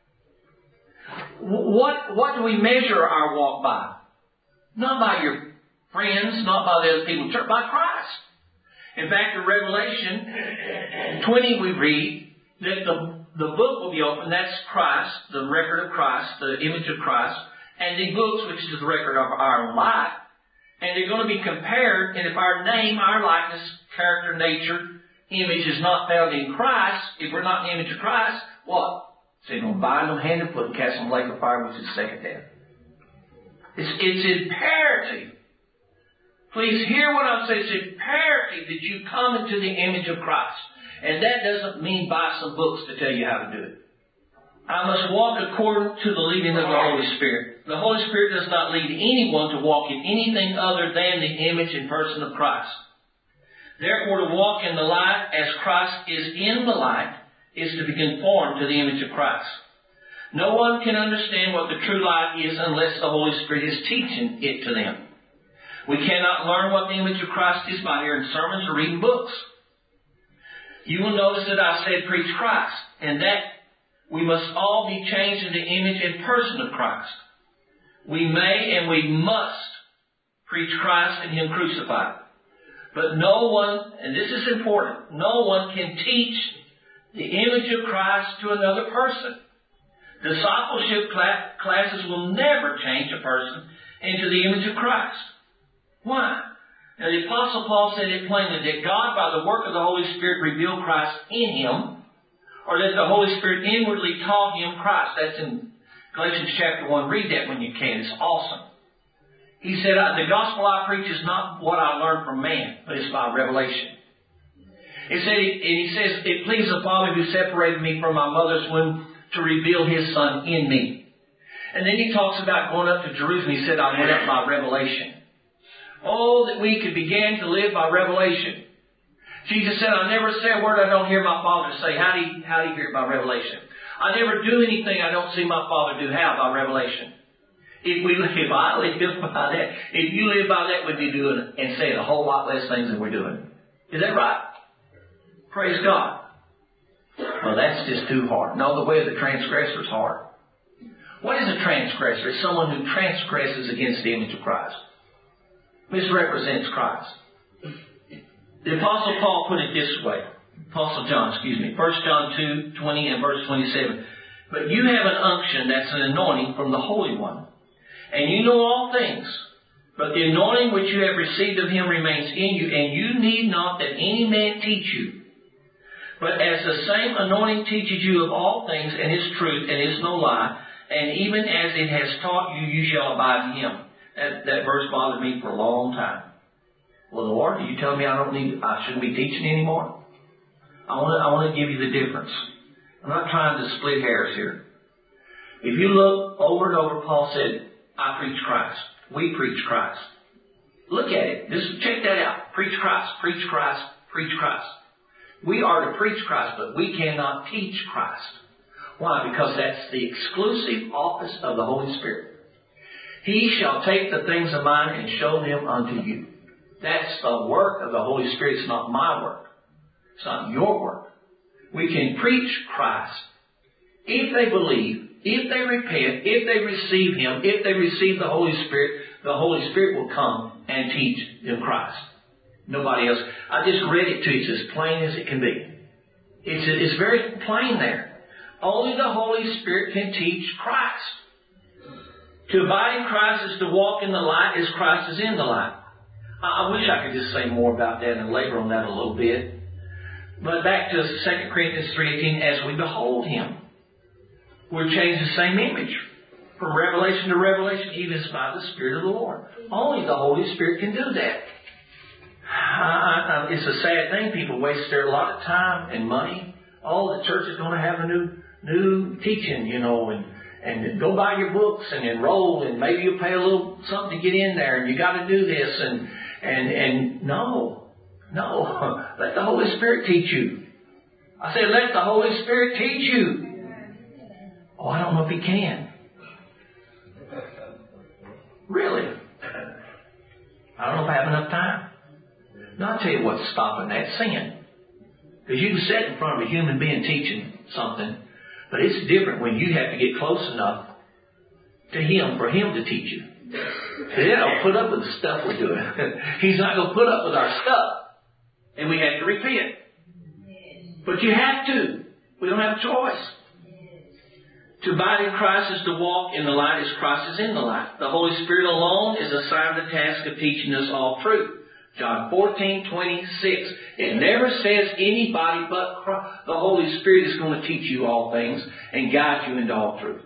What do we measure our walk by? Not by your friends, not by the other people in church, by Christ. In fact, in Revelation 20 we read that the book will be opened. That's Christ, the record of Christ, the image of Christ, and the books, which is the record of our life. And they're going to be compared, and if our name, our likeness, character, nature, image is not found in Christ, if we're not in the image of Christ, what? So you're going to bind them hand and foot and cast them in the lake of fire, which is the second death. It's imperative. Please hear what I'm saying. It's imperative that you come into the image of Christ. And that doesn't mean buy some books to tell you how to do it. I must walk according to the leading of the Holy Spirit. The Holy Spirit does not lead anyone to walk in anything other than the image and person of Christ. Therefore, to walk in the light as Christ is in the light is to be conformed to the image of Christ. No one can understand what the true light is unless the Holy Spirit is teaching it to them. We cannot learn what the image of Christ is by hearing sermons or reading books. You will notice that I said preach Christ, and that we must all be changed into the image and person of Christ. We may and we must preach Christ and Him crucified. But no one, and this is important, no one can teach the image of Christ to another person. Discipleship classes will never change a person into the image of Christ. Why? Now the Apostle Paul said it plainly that God, by the work of the Holy Spirit, revealed Christ in him, or that the Holy Spirit inwardly taught him Christ. That's in Galatians chapter 1. Read that when you can. It's awesome. He said, the gospel I preach is not what I learned from man, but it's by revelation. He says, it pleased the Father who separated me from my mother's womb to reveal His Son in me. And then he talks about going up to Jerusalem. He said, I went up by revelation. Oh, that we could begin to live by revelation. Jesus said, I never say a word I don't hear my Father say. How do you hear it? By revelation. I never do anything I don't see my Father do. How? By revelation. If I live by that, if you live by that, we'd be doing and saying a whole lot less things than we're doing. Is that right? Praise God. Well, that's just too hard. No, the way of the transgressor is hard. What is a transgressor? It's someone who transgresses against the image of Christ. Misrepresents Christ. The Apostle Paul put it this way. Apostle John, 1 John 2:20 and verse 27. But you have an unction, that's an anointing from the Holy One. And you know all things. But the anointing which you have received of Him remains in you, and you need not that any man teach you. But as the same anointing teaches you of all things, and is truth, and is no lie, and even as it has taught you, you shall abide in Him. That verse bothered me for a long time. Well, Lord, are you telling me I shouldn't be teaching anymore? I want to give you the difference. I'm not trying to split hairs here. If you look over and over, Paul said, I preach Christ. We preach Christ. Look at it. Just check that out. Preach Christ. Preach Christ. Preach Christ. We are to preach Christ, but we cannot teach Christ. Why? Because that's the exclusive office of the Holy Spirit. He shall take the things of mine and show them unto you. That's the work of the Holy Spirit. It's not my work. It's not your work. We can preach Christ if they believe, if they repent, if they receive Him, if they receive the Holy Spirit will come and teach them Christ. Nobody else. I just read it to you. It's as plain as it can be. It's very plain there. Only the Holy Spirit can teach Christ. To abide in Christ is to walk in the light as Christ is in the light. I wish I could just say more about that and labor on that a little bit. But back to 2 Corinthians 3:18, as we behold Him, we're changed the same image. From revelation to revelation, even as by the Spirit of the Lord. Only the Holy Spirit can do that. It's a sad thing. People waste a lot of time and money. Oh, the church is going to have a new teaching, and go buy your books and enroll, and maybe you'll pay a little something to get in there, and you got to do this, and no. No, let the Holy Spirit teach you. I said, let the Holy Spirit teach you. Oh, I don't know if He can. Really? I don't know if I have enough time. No, I'll tell you what's stopping that, sin. Because you can sit in front of a human being teaching something, but it's different when you have to get close enough to Him for Him to teach you. He don't put up with the stuff we're doing. He's not going to put up with our stuff. And we have to repent. But you have to. We don't have a choice. To abide in Christ is to walk in the light as Christ is in the light. The Holy Spirit alone is assigned the task of teaching us all truth. John 14:26. It never says anybody but Christ. The Holy Spirit is going to teach you all things and guide you into all truth.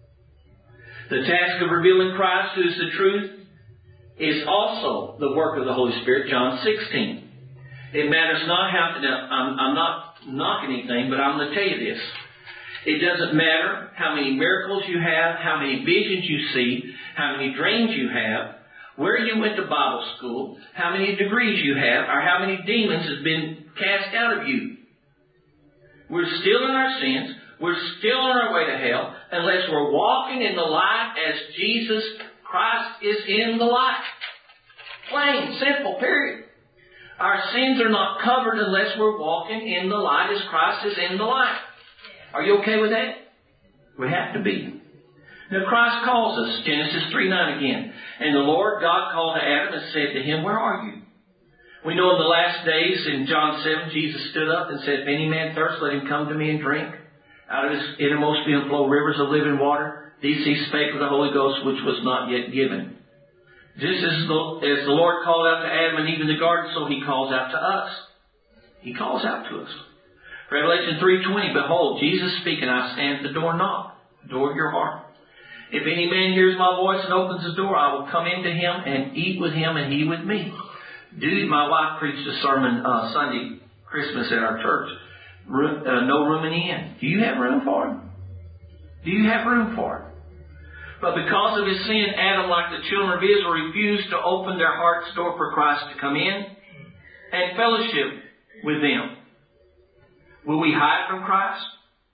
The task of revealing Christ, who is the truth, is also the work of the Holy Spirit. John 16. It matters not how... Now, I'm not knocking anything, but I'm going to tell you this. It doesn't matter how many miracles you have, how many visions you see, how many dreams you have, where you went to Bible school, how many degrees you have, or how many demons has been cast out of you. We're still in our sins. We're still on our way to hell unless we're walking in the light as Jesus Christ is in the light. Plain, simple, period. Our sins are not covered unless we're walking in the light as Christ is in the light. Are you okay with that? We have to be. Now Christ calls us, Genesis 3:9 again. And the Lord God called to Adam and said to him, where are you? We know in the last days in John 7, Jesus stood up and said, if any man thirst, let him come to me and drink. Out of his innermost being flow rivers of living water. These he spake of the Holy Ghost, which was not yet given. Just as the Lord called out to Adam and Eve in the garden, so He calls out to us. He calls out to us. Revelation 3:20, behold, Jesus speaking, I stand at the door and knock, the door of your heart. If any man hears my voice and opens the door, I will come into him and eat with him and he with me. Dude, my wife preached a sermon Sunday, Christmas at our church. No room in the inn. Do you have room for him? Do you have room for him? But because of his sin, Adam, like the children of Israel, refused to open their heart's door for Christ to come in and fellowship with them. Will we hide from Christ?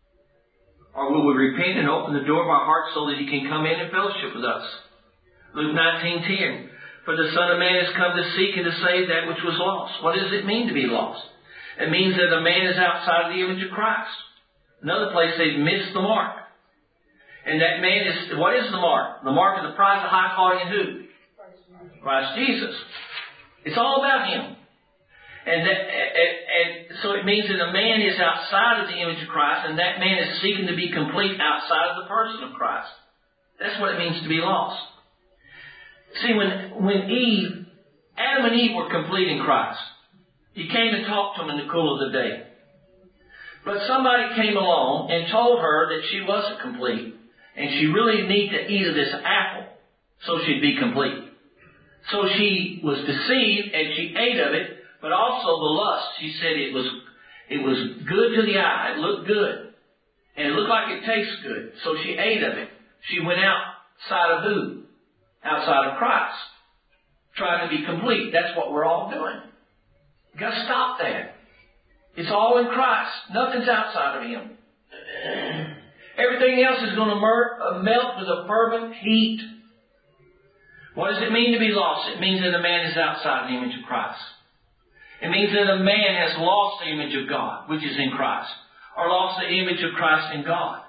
Or will we repent and open the door of our hearts so that He can come in and fellowship with us? Luke 19:10. For the Son of Man has come to seek and to save that which was lost. What does it mean to be lost? It means that a man is outside of the image of Christ. Another place they've missed the mark. And that man is, what is the mark? The mark of the prize of high calling in who? Christ Jesus. It's all about Him. And so it means that a man is outside of the image of Christ, and that man is seeking to be complete outside of the person of Christ. That's what it means to be lost. See, when Adam and Eve were complete in Christ, He came and talked to them in the cool of the day. But somebody came along and told her that she wasn't complete, and she really needed to eat of this apple so she'd be complete. So she was deceived and she ate of it, but also the lust. She said it was good to the eye. It looked good. And it looked like it tastes good. So she ate of it. She went outside of who? Outside of Christ. Trying to be complete. That's what we're all doing. You've got to stop that. It's all in Christ. Nothing's outside of Him. Everything else is going to melt with a fervent heat. What does it mean to be lost? It means that a man is outside the image of Christ. It means that a man has lost the image of God, which is in Christ, or lost the image of Christ in God.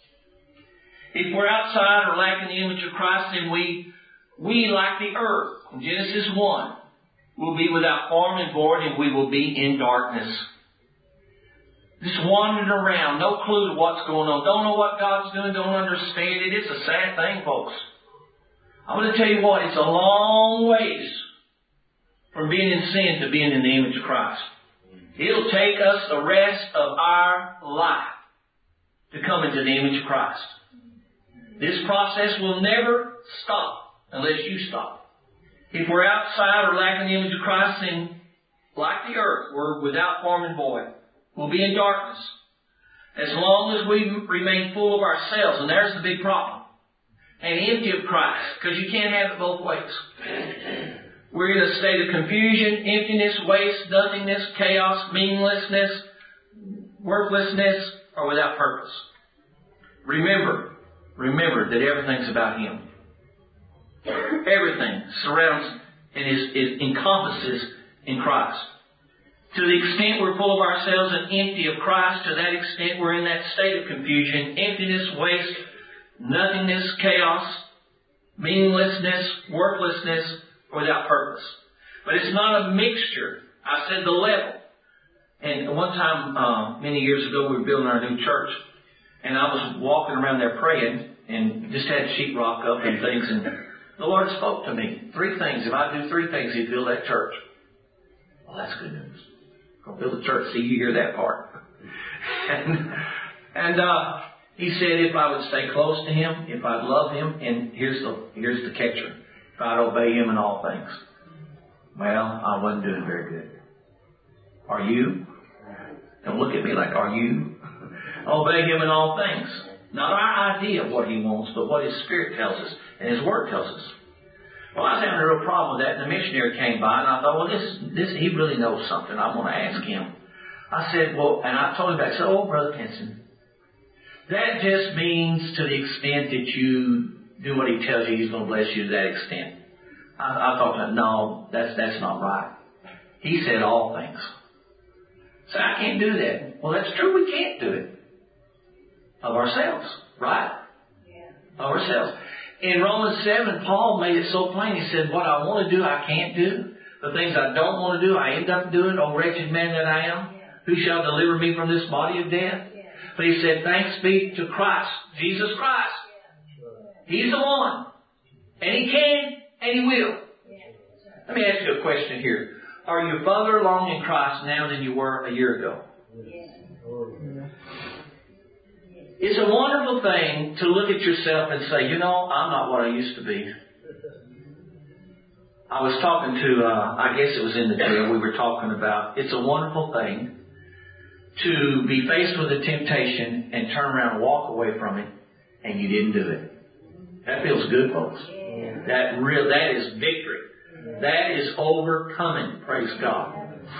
If we're outside or lacking the image of Christ, then we like the earth, in Genesis 1, will be without form and void, and we will be in darkness. Just wandering around, no clue to what's going on. Don't know what God's doing, don't understand it. It's a sad thing, folks. I'm going to tell you what, it's a long ways from being in sin to being in the image of Christ. It'll take us the rest of our life to come into the image of Christ. This process will never stop unless you stop. If we're outside or lacking the image of Christ, then like the earth, we're without form and void. We'll be in darkness. As long as we remain full of ourselves, and there's the big problem, and empty of Christ, because you can't have it both ways. We're in a state of confusion, emptiness, waste, nothingness, chaos, meaninglessness, worthlessness, or without purpose. Remember that everything's about Him. Everything surrounds and is encompasses in Christ. To the extent we're full of ourselves and empty of Christ, to that extent we're in that state of confusion, emptiness, waste, nothingness, chaos, meaninglessness, worthlessness, without purpose. But it's not a mixture. I said the level. And one time, many years ago, we were building our new church, and I was walking around there praying, and just had sheetrock up and things, and the Lord spoke to me. 3 things. If I do 3 things, He'd build that church. Well, that's good news. Go build a church. See, you hear that part. and He said if I would stay close to Him, if I'd love Him, and here's the catcher. If I'd obey Him in all things. Well, I wasn't doing very good. Are you? Don't look at me like, are you? Obey Him in all things. Not our idea of what He wants, but what His Spirit tells us and His Word tells us. Well, I was having a real problem with that, and the missionary came by, and I thought, well, this he really knows something. I want to ask him. I said, well, and I told him back, I said, oh, Brother Pinson, that just means to the extent that you do what He tells you, He's going to bless you to that extent. I thought, no, that's not right. He said all things. So I can't do that. Well, that's true, we can't do it. Of ourselves, right? Yeah. Of ourselves. In Romans 7, Paul made it so plain. He said, what I want to do, I can't do. The things I don't want to do, I end up doing. Oh, wretched man that I am. Yeah. Who shall deliver me from this body of death? Yeah. But he said, thanks be to Christ, Jesus Christ. Yeah. He's the one. And He can, and He will. Yeah. Let me ask you a question here. Are you further along in Christ now than you were a year ago? Yeah. It's a wonderful thing to look at yourself and say, I'm not what I used to be. I was talking to, I guess it was in the jail, we were talking about, it's a wonderful thing to be faced with a temptation and turn around and walk away from it, and you didn't do it. That feels good, folks. That is victory. That is overcoming, praise God.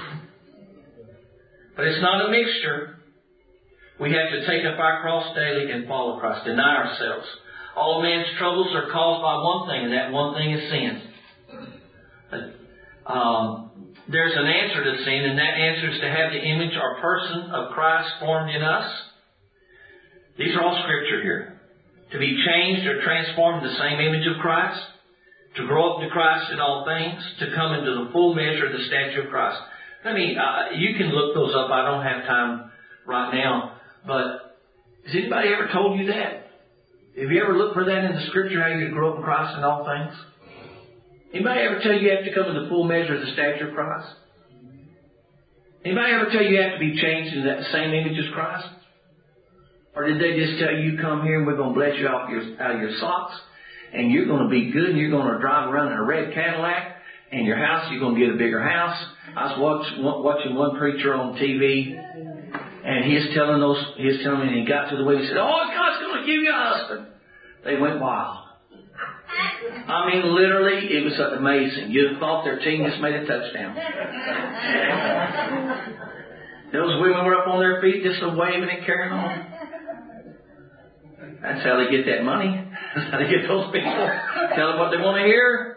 But it's not a mixture. We have to take up our cross daily and follow Christ. Deny ourselves. All man's troubles are caused by one thing, and that one thing is sin. There's an answer to sin, and that answer is to have the image or person of Christ formed in us. These are all Scripture here. To be changed or transformed in the same image of Christ. To grow up to Christ in all things. To come into the full measure of the stature of Christ. You can look those up. I don't have time right now. But has anybody ever told you that? Have you ever looked for that in the Scripture, how you grow up in Christ in all things? Anybody ever tell you have to come to the full measure of the stature of Christ? Anybody ever tell you have to be changed in that same image as Christ? Or did they just tell you, come here and we're going to bless you out of your socks, and you're going to be good, and you're going to drive around in a red Cadillac, and your house, you're going to get a bigger house? I was watching one preacher on TV, and he was telling me, and he got to the way he said, oh, God's going to give you a husband. They went wild. I mean, literally, it was amazing. You'd have thought their team just made a touchdown. Those women were up on their feet just waving and carrying on. That's how they get that money. That's how they get those people. Tell them what they want to hear.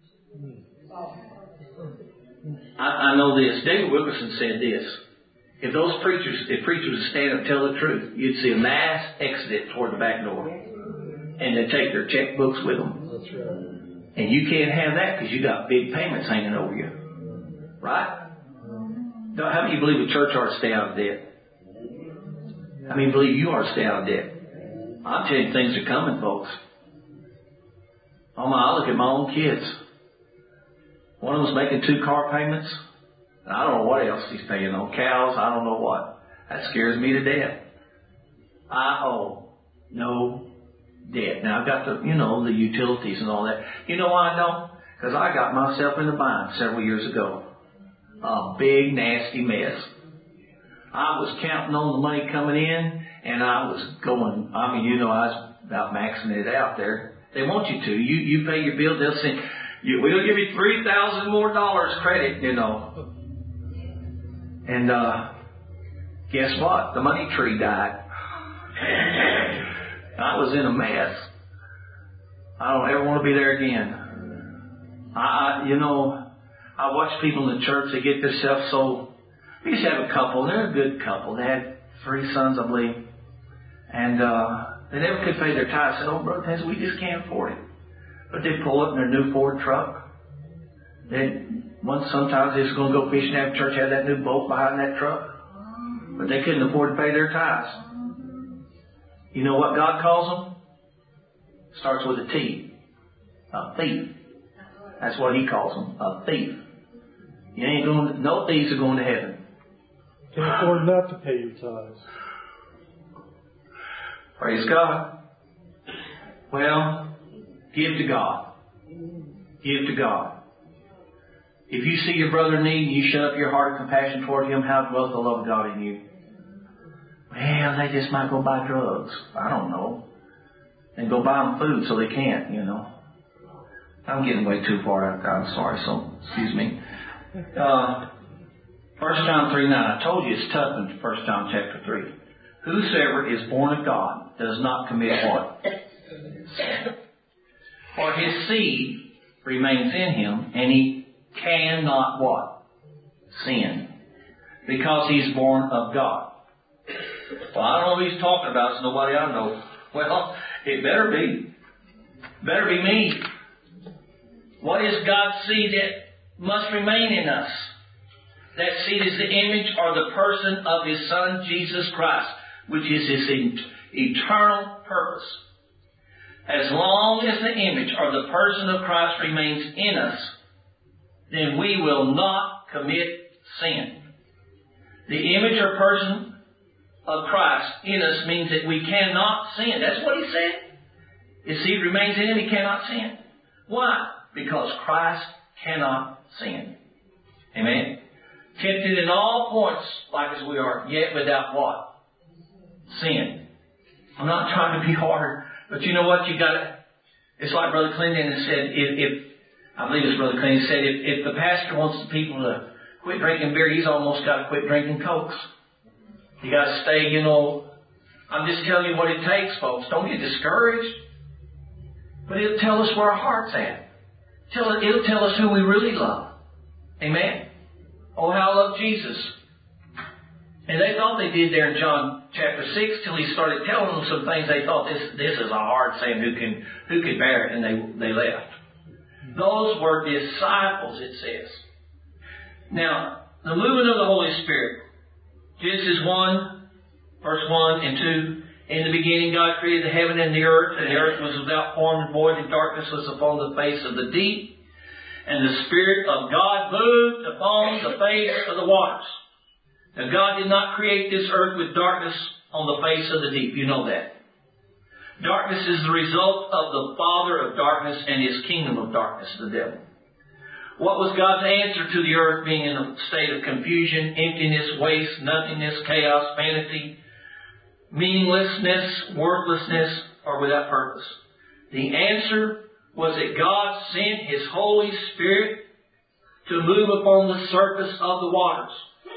I know this. David Wilkerson said this. If preachers would stand up and tell the truth, you'd see a mass exodus toward the back door. And they take their checkbooks with them. That's right. And you can't have that because you got big payments hanging over you. Right? How many believe a church ought to stay out of debt? How many believe you ought to stay out of debt? I'm telling you, things are coming, folks. I look at my own kids. One of them's making 2 car payments. And I don't know what else he's paying on. Cows, I don't know what. That scares me to death. I owe no debt. Now, I've got the utilities and all that. You know why I don't? Because I got myself in a bind several years ago. A big, nasty mess. I was counting on the money coming in, and I was going, I was about maxing it out there. They want you to. You pay your bill, they'll send. We'll give you $3,000 more credit, you know. And guess what? The money tree died. I was in a mess. I don't ever want to be there again. I watch people in the church, they get themselves so... We used to have a couple, they're a good couple. They had 3 sons, I believe. And they never could pay their tithes. I said, oh, Brother Tenzin, we just can't afford it. But they'd pull up in their new Ford truck. Sometimes they was going to go fishing after church, had that new boat behind that truck. But they couldn't afford to pay their tithes. You know what God calls them? Starts with a T. A thief. That's what He calls them. A thief. No thieves are going to heaven. Can't afford not to pay your tithes. Praise God. Well, give to God. Give to God. If you see your brother in need and you shut up your heart of compassion toward him, how dwells the love of God in you? Well, they just might go buy drugs. I don't know. And go buy them food so they can't, you know. I'm getting way too far out there. I'm sorry, so excuse me. 1 John 3:9. I told you it's tough in 1 John chapter 3. Whosoever is born of God does not commit what? Sin. For his seed remains in him, and he cannot what? Sin. Because he's born of God. Well, I don't know who he's talking about. It's nobody I know. Well, it better be. Better be me. What is God's seed that must remain in us? That seed is the image or the person of His Son, Jesus Christ, which is His eternal purpose. As long as the image or the person of Christ remains in us, then we will not commit sin. The image or person of Christ in us means that we cannot sin. That's what He said. His seed remains in Him, He cannot sin. Why? Because Christ cannot sin. Amen? Tempted in all points, like as we are, yet without what? Sin. I'm not trying to be hard, but you know what? You got to. It's like Brother Clinton said. I believe it's Brother Clinton said, if the pastor wants the people to quit drinking beer, he's almost got to quit drinking Cokes. You got to stay. I'm just telling you what it takes, folks. Don't get discouraged. But it'll tell us where our heart's at. It'll tell us who we really love. Amen. Oh, how I love Jesus. And they thought they did there in John chapter 6 till He started telling them some things. They thought this is a hard saying. Who can bear it? And they left. Those were disciples, it says. Now, the movement of the Holy Spirit. Genesis 1, verse 1 and 2. In the beginning God created the heaven and the earth was without form and void, and darkness was upon the face of the deep. And the Spirit of God moved upon the face of the waters. Now God did not create this earth with darkness on the face of the deep. You know that. Darkness is the result of the father of darkness and his kingdom of darkness, the devil. What was God's answer to the earth being in a state of confusion, emptiness, waste, nothingness, chaos, vanity, meaninglessness, worthlessness, or without purpose? The answer was that God sent His Holy Spirit to move upon the surface of the waters.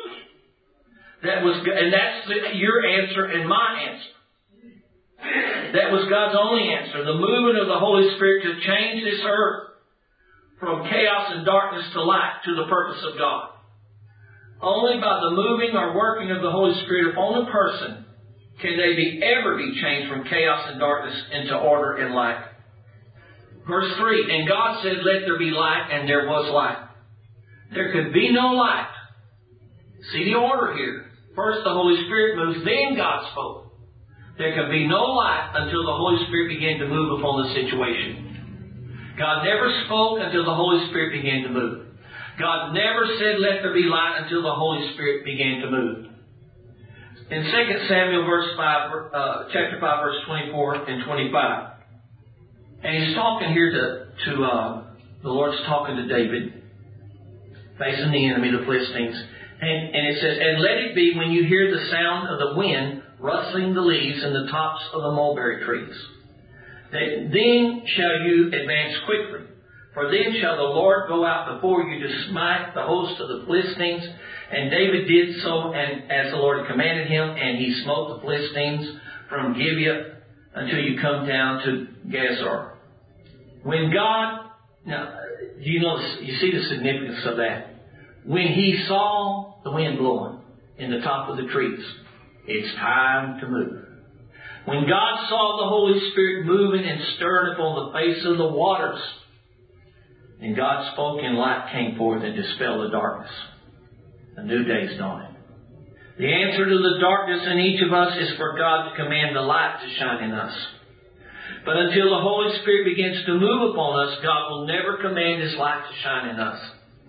And that's your answer and my answer. That was God's only answer. The movement of the Holy Spirit to change this earth from chaos and darkness to light to the purpose of God. Only by the moving or working of the Holy Spirit upon a person can they ever be changed from chaos and darkness into order and light. Verse 3, and God said, let there be light, and there was light. There could be no light. See the order here. First the Holy Spirit moves, then God spoke. There could be no light until the Holy Spirit began to move upon the situation. God never spoke until the Holy Spirit began to move. God never said, let there be light, until the Holy Spirit began to move. In 2 Samuel chapter 5, verse 24 and 25. And he's talking here to the Lord's talking to David, facing the enemy, the Philistines. And it says, and let it be when you hear the sound of the wind rustling the leaves in the tops of the mulberry trees, that then shall you advance quickly. For then shall the Lord go out before you to smite the host of the Philistines. And David did so, and as the Lord commanded him, and he smote the Philistines from Gibeah until you come down to Gezer. When God, now, you see the significance of that. When he saw the wind blowing in the top of the trees, it's time to move. When God saw the Holy Spirit moving and stirring upon the face of the waters, and God spoke and light came forth and dispelled the darkness. A new day's dawning. The answer to the darkness in each of us is for God to command the light to shine in us. But until the Holy Spirit begins to move upon us, God will never command His light to shine in us.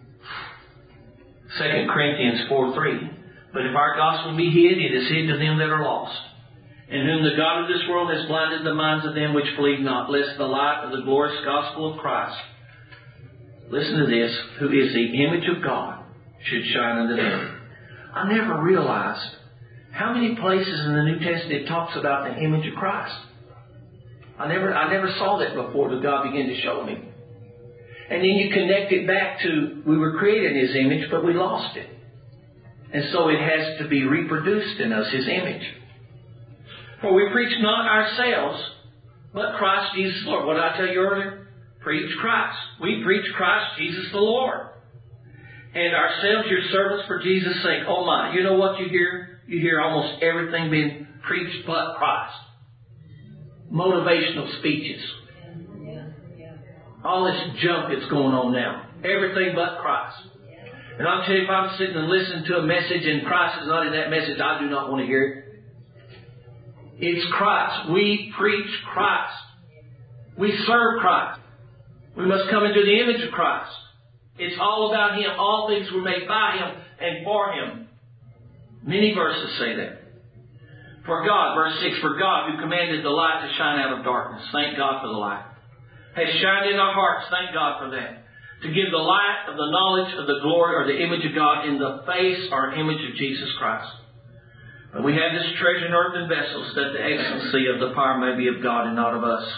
2 Corinthians 4:3. But if our gospel be hid, it is hid to them that are lost, in whom the God of this world has blinded the minds of them which believe not, lest the light of the glorious gospel of Christ, listen to this, who is the image of God, should shine unto them. I never realized how many places in the New Testament it talks about the image of Christ. I never saw that before till God began to show me. And then you connect it back to we were created in His image, but we lost it. And so it has to be reproduced in us, His image. For we preach not ourselves, but Christ Jesus the Lord. What did I tell you earlier? Preach Christ. We preach Christ Jesus the Lord. And ourselves your servants for Jesus' sake. Oh my, you know what you hear? You hear almost everything being preached but Christ. Motivational speeches. All this junk that's going on now. Everything but Christ. And I'll tell you, if I'm sitting and listening to a message and Christ is not in that message, I do not want to hear it. It's Christ. We preach Christ. We serve Christ. We must come into the image of Christ. It's all about Him. All things were made by Him and for Him. Many verses say that. For God, verse 6, for God who commanded the light to shine out of darkness. Thank God for the light. Has shined in our hearts. Thank God for that. To give the light of the knowledge of the glory or the image of God in the face or image of Jesus Christ. But we have this treasure in earthen vessels that the excellency of the power may be of God and not of us.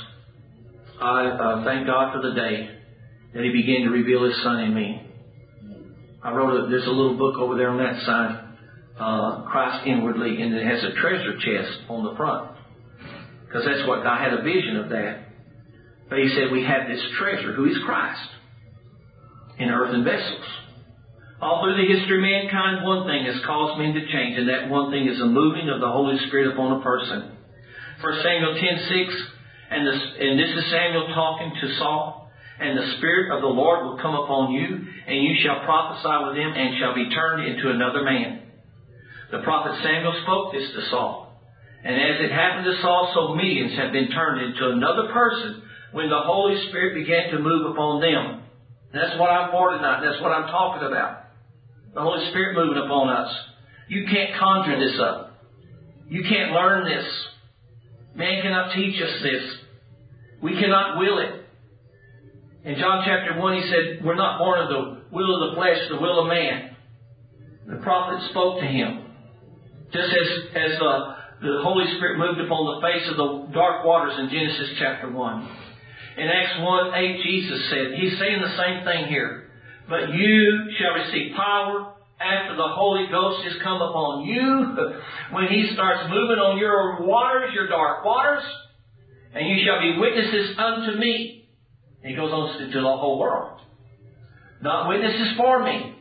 I thank God for the day that He began to reveal His Son in me. I wrote there's a little book over there on that side, Christ Inwardly, and it has a treasure chest on the front. Because that's what, I had a vision of that. But He said we have this treasure, who is Christ, in earthen vessels. All through the history of mankind, one thing has caused men to change, and that one thing is the moving of the Holy Spirit upon a person. 1 Samuel 10:6, and this is Samuel talking to Saul. And the Spirit of the Lord will come upon you, and you shall prophesy with him, and shall be turned into another man. The prophet Samuel spoke this to Saul. And as it happened to Saul, so millions have been turned into another person when the Holy Spirit began to move upon them. And that's what I'm for tonight. That's what I'm talking about. The Holy Spirit moving upon us. You can't conjure this up. You can't learn this. Man cannot teach us this. We cannot will it. In John chapter 1, He said, we're not born of the will of the flesh, the will of man. The prophet spoke to him. Just as the Holy Spirit moved upon the face of the dark waters in Genesis chapter 1. In Acts 1:8, Jesus said, He's saying the same thing here. But you shall receive power after the Holy Ghost has come upon you. When He starts moving on your waters, your dark waters. And you shall be witnesses unto me. And He goes on to the whole world. Not witnesses for me.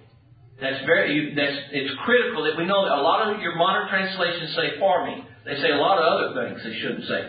It's critical that we know that a lot of your modern translations say for me. They say a lot of other things they shouldn't say.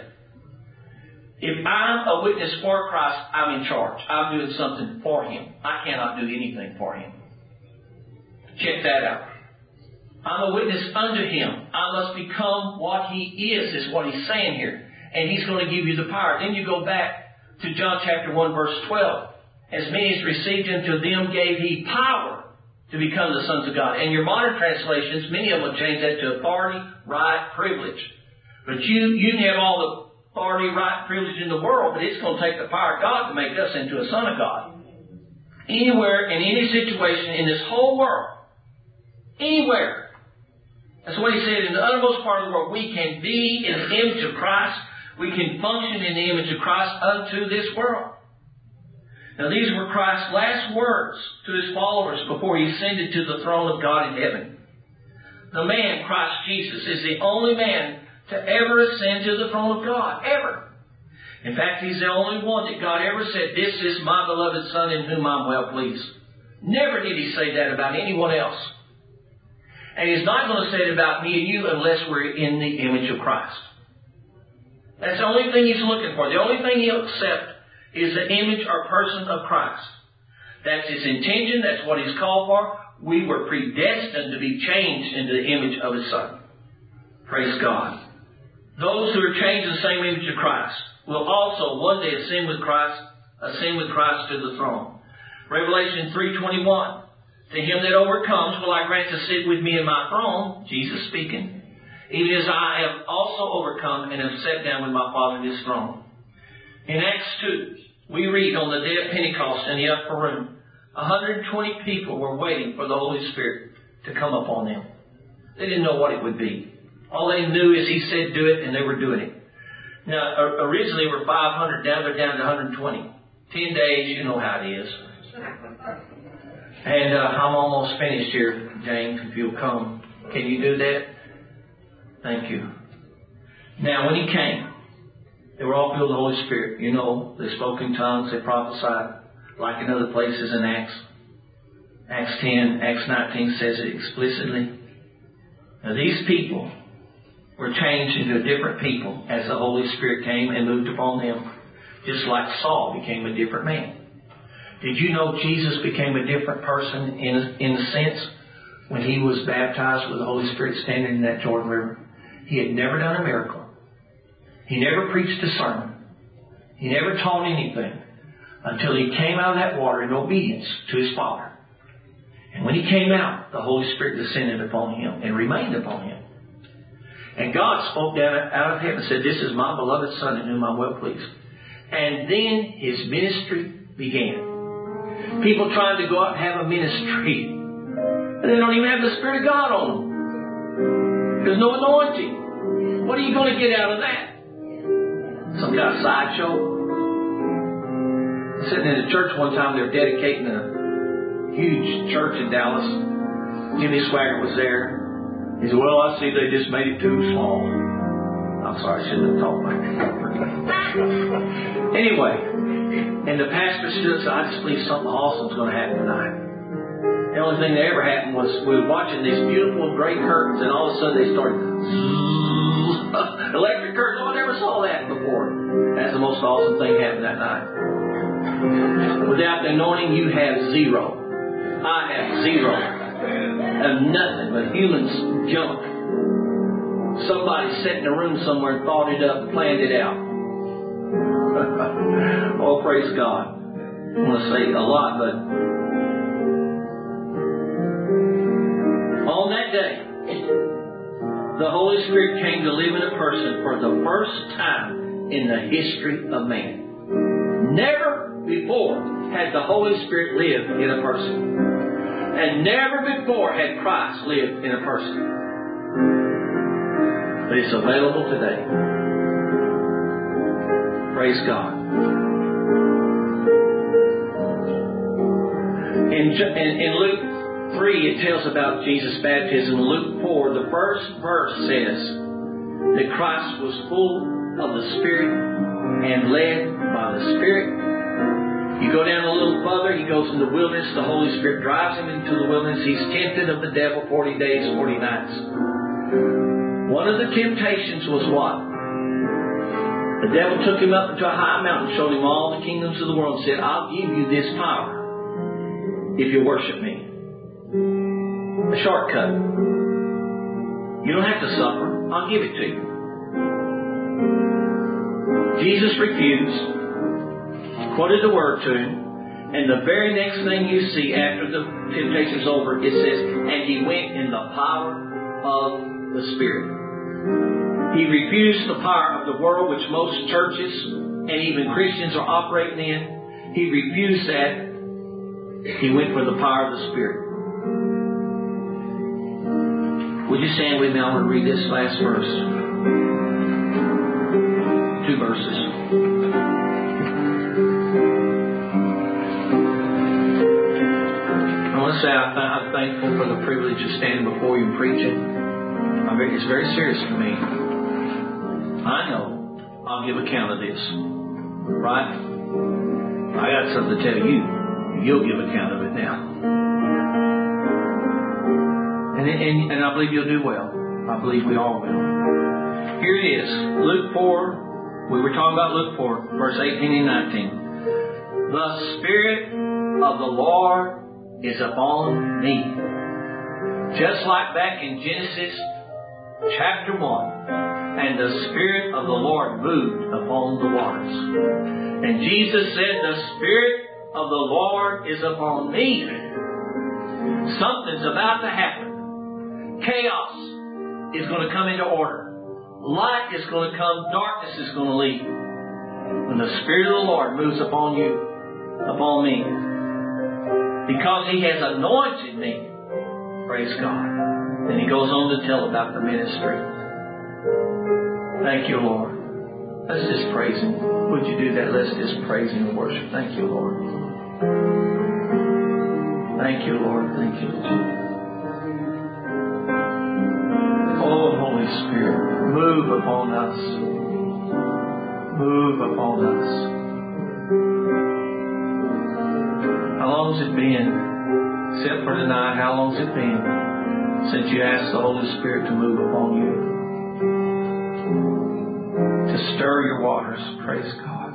If I'm a witness for Christ, I'm in charge. I'm doing something for Him. I cannot do anything for Him. Check that out. I'm a witness unto Him. I must become what He is what He's saying here. And He's going to give you the power. Then you go back to John chapter 1 verse 12. As many as received Him, to them gave He power to become the sons of God. And your modern translations, many of them will change that to authority, right, privilege. But you can have all the authority, right, privilege in the world, but it's going to take the power of God to make us into a son of God. Anywhere, in any situation in this whole world, anywhere. That's what He said, in the uttermost part of the world, we can be in the image of Christ. We can function in the image of Christ unto this world. Now these were Christ's last words to His followers before He ascended to the throne of God in heaven. The man, Christ Jesus, is the only man to ever ascend to the throne of God, ever. In fact, He's the only one that God ever said, "This is my beloved Son in whom I'm well pleased." Never did He say that about anyone else. And He's not going to say it about me and you unless we're in the image of Christ. That's the only thing He's looking for. The only thing He'll accept is the image or person of Christ. That's His intention. That's what He's called for. We were predestined to be changed into the image of His Son. Praise God. Those who are changed in the same image of Christ will also one day ascend with Christ to the throne. Revelation 3:21. To him that overcomes will I grant to sit with me in my throne, Jesus speaking, even as I have also overcome and have sat down with my Father in His throne. In Acts 2, we read on the day of Pentecost in the upper room, 120 people were waiting for the Holy Spirit to come upon them. They didn't know what it would be. All they knew is He said do it, and they were doing it. Now, originally there were 500, now they're down to 120. 10 days, you know how it is. And I'm almost finished here, James, if you'll come. Can you do that? Thank you. Now, when He came, they were all filled with the Holy Spirit. You know, they spoke in tongues, they prophesied, like in other places in Acts. Acts 10, Acts 19 says it explicitly. Now, these people were changed into different people as the Holy Spirit came and moved upon them, just like Saul became a different man. Did you know Jesus became a different person in a sense when He was baptized with the Holy Spirit standing in that Jordan River? He had never done a miracle. He never preached a sermon. He never taught anything until He came out of that water in obedience to His Father. And when He came out, the Holy Spirit descended upon Him and remained upon Him. And God spoke down out of heaven and said, "This is my beloved Son in whom I'm well pleased." And then His ministry began. People trying to go out and have a ministry, and they don't even have the Spirit of God on them. There's no anointing. What are you going to get out of that? Some kind of sideshow? Sitting in a church one time, they were dedicating a huge church in Dallas. Jimmy Swaggart was there. He said, "Well, I see they just made it too small." I'm sorry, I shouldn't have talked like that. Anyway, and the pastor stood and said, "I just believe something awesome's going to happen tonight." The only thing that ever happened was we were watching these beautiful gray curtains, and all of a sudden they started electric curtains. Oh, I never saw that before. That's the most awesome thing happened that night. Without the anointing, you have zero. I have zero. Of nothing but human junk. Somebody sat in a room somewhere and thought it up and planned it out. Oh, praise God. I want to say a lot, but on that day, the Holy Spirit came to live in a person for the first time in the history of man. Never before had the Holy Spirit lived in a person. And never before had Christ lived in a person. But it's available today. Praise God. In Luke 3, it tells about Jesus' baptism. Luke 4, the first verse says that Christ was full of the Spirit and led by the Spirit. You go down a little further, He goes in the wilderness. The Holy Spirit drives Him into the wilderness. He's tempted of the devil 40 days, 40 nights. One of the temptations was what? The devil took Him up into a high mountain, showed Him all the kingdoms of the world, and said, "I'll give you this power if you worship me." A shortcut. You don't have to suffer. I'll give it to you. Jesus refused. Quoted the word to him, and the very next thing you see after the temptation's over, it says, "And He went in the power of the Spirit." He refused the power of the world, which most churches and even Christians are operating in. He refused that. He went for the power of the Spirit. Would you stand with me? I want to read this last verse. 2 verses. thankful for the privilege of standing before you and preaching. It's very serious for me. I know I'll give account of this. Right? I got something to tell you. You'll give account of it now. And I believe you'll do well. I believe we all will. Here it is. Luke 4. We were talking about Luke 4, verse 18 and 19. The Spirit of the Lord is upon me. Just like back in Genesis chapter 1. And the Spirit of the Lord moved upon the waters. And Jesus said, the Spirit of the Lord is upon me. Something's about to happen. Chaos is going to come into order. Light is going to come. Darkness is going to leave. When the Spirit of the Lord moves upon you, upon me. Because He has anointed me. Praise God. And He goes on to tell about the ministry. Thank you, Lord. Let's just praise Him. Would you do that? Let's just praise Him and worship. Thank you, Lord. Thank you, Lord. Thank you, Lord. Oh, Holy Spirit, move upon us. Move upon us. How long's it been, except for tonight, how long's it been since you asked the Holy Spirit to move upon you? To stir your waters. Praise God.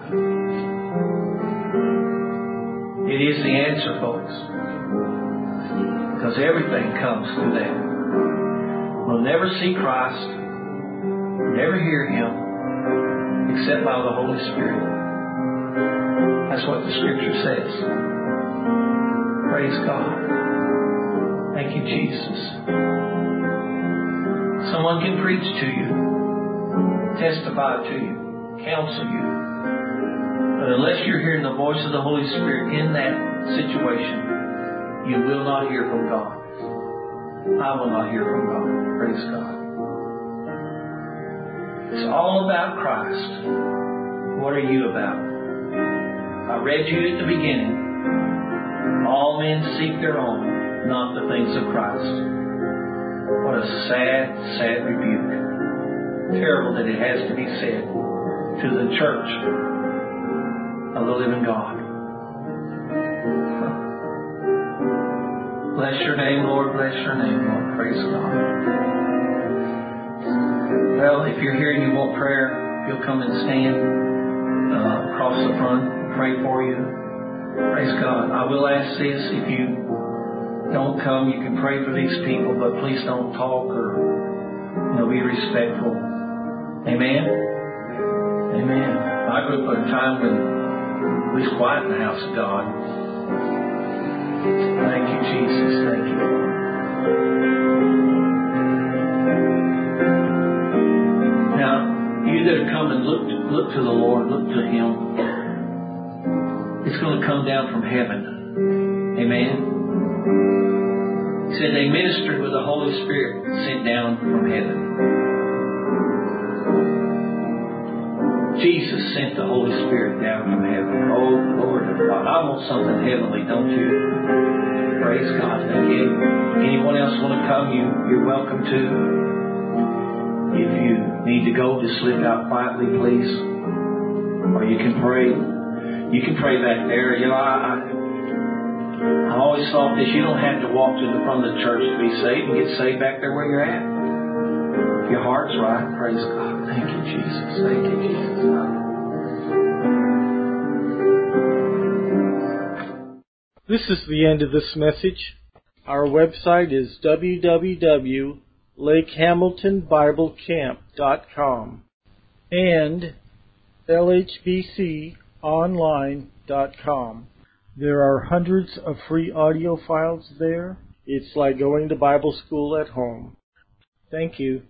It is the answer, folks. Because everything comes through that. We'll never see Christ, never hear Him, except by the Holy Spirit. That's what the Scripture says. Praise God. Thank you, Jesus. Someone can preach to you, testify to you, counsel you. But unless you're hearing the voice of the Holy Spirit in that situation, you will not hear from God. I will not hear from God. Praise God. It's all about Christ. What are you about? I read you at the beginning. All men seek their own, not the things of Christ. What a sad, sad rebuke. Terrible that it has to be said to the church of the living God. Bless your name, Lord. Bless your name, Lord. Praise God. Well, if you're here and you want prayer, you'll come and stand across the front and pray for you. Praise God. I will ask this. If you don't come, you can pray for these people, but please don't talk or be respectful. Amen? Amen. I grew up in a time when we was quiet in the house of God. Thank you, Jesus. Thank you, Lord. Now, you that are coming, look to the Lord, look to Him. It's going to come down from heaven. Amen? He said they ministered with the Holy Spirit sent down from heaven. Jesus sent the Holy Spirit down from heaven. Oh, Lord of God. I want something heavenly, don't you? Praise God. Thank you. Anyone else want to come, you're welcome to. If you need to go, just slip out quietly, please. Or you can pray. You can pray back there. I always thought this. You don't have to walk to the front of the church to be saved. You get saved back there where you're at. If your heart's right, praise God. Thank you, Jesus. Thank you, Jesus. This is the end of this message. Our website is www.lakehamiltonbiblecamp.com and lhbconline.com. There are hundreds of free audio files there. It's like going to Bible school at home. Thank you.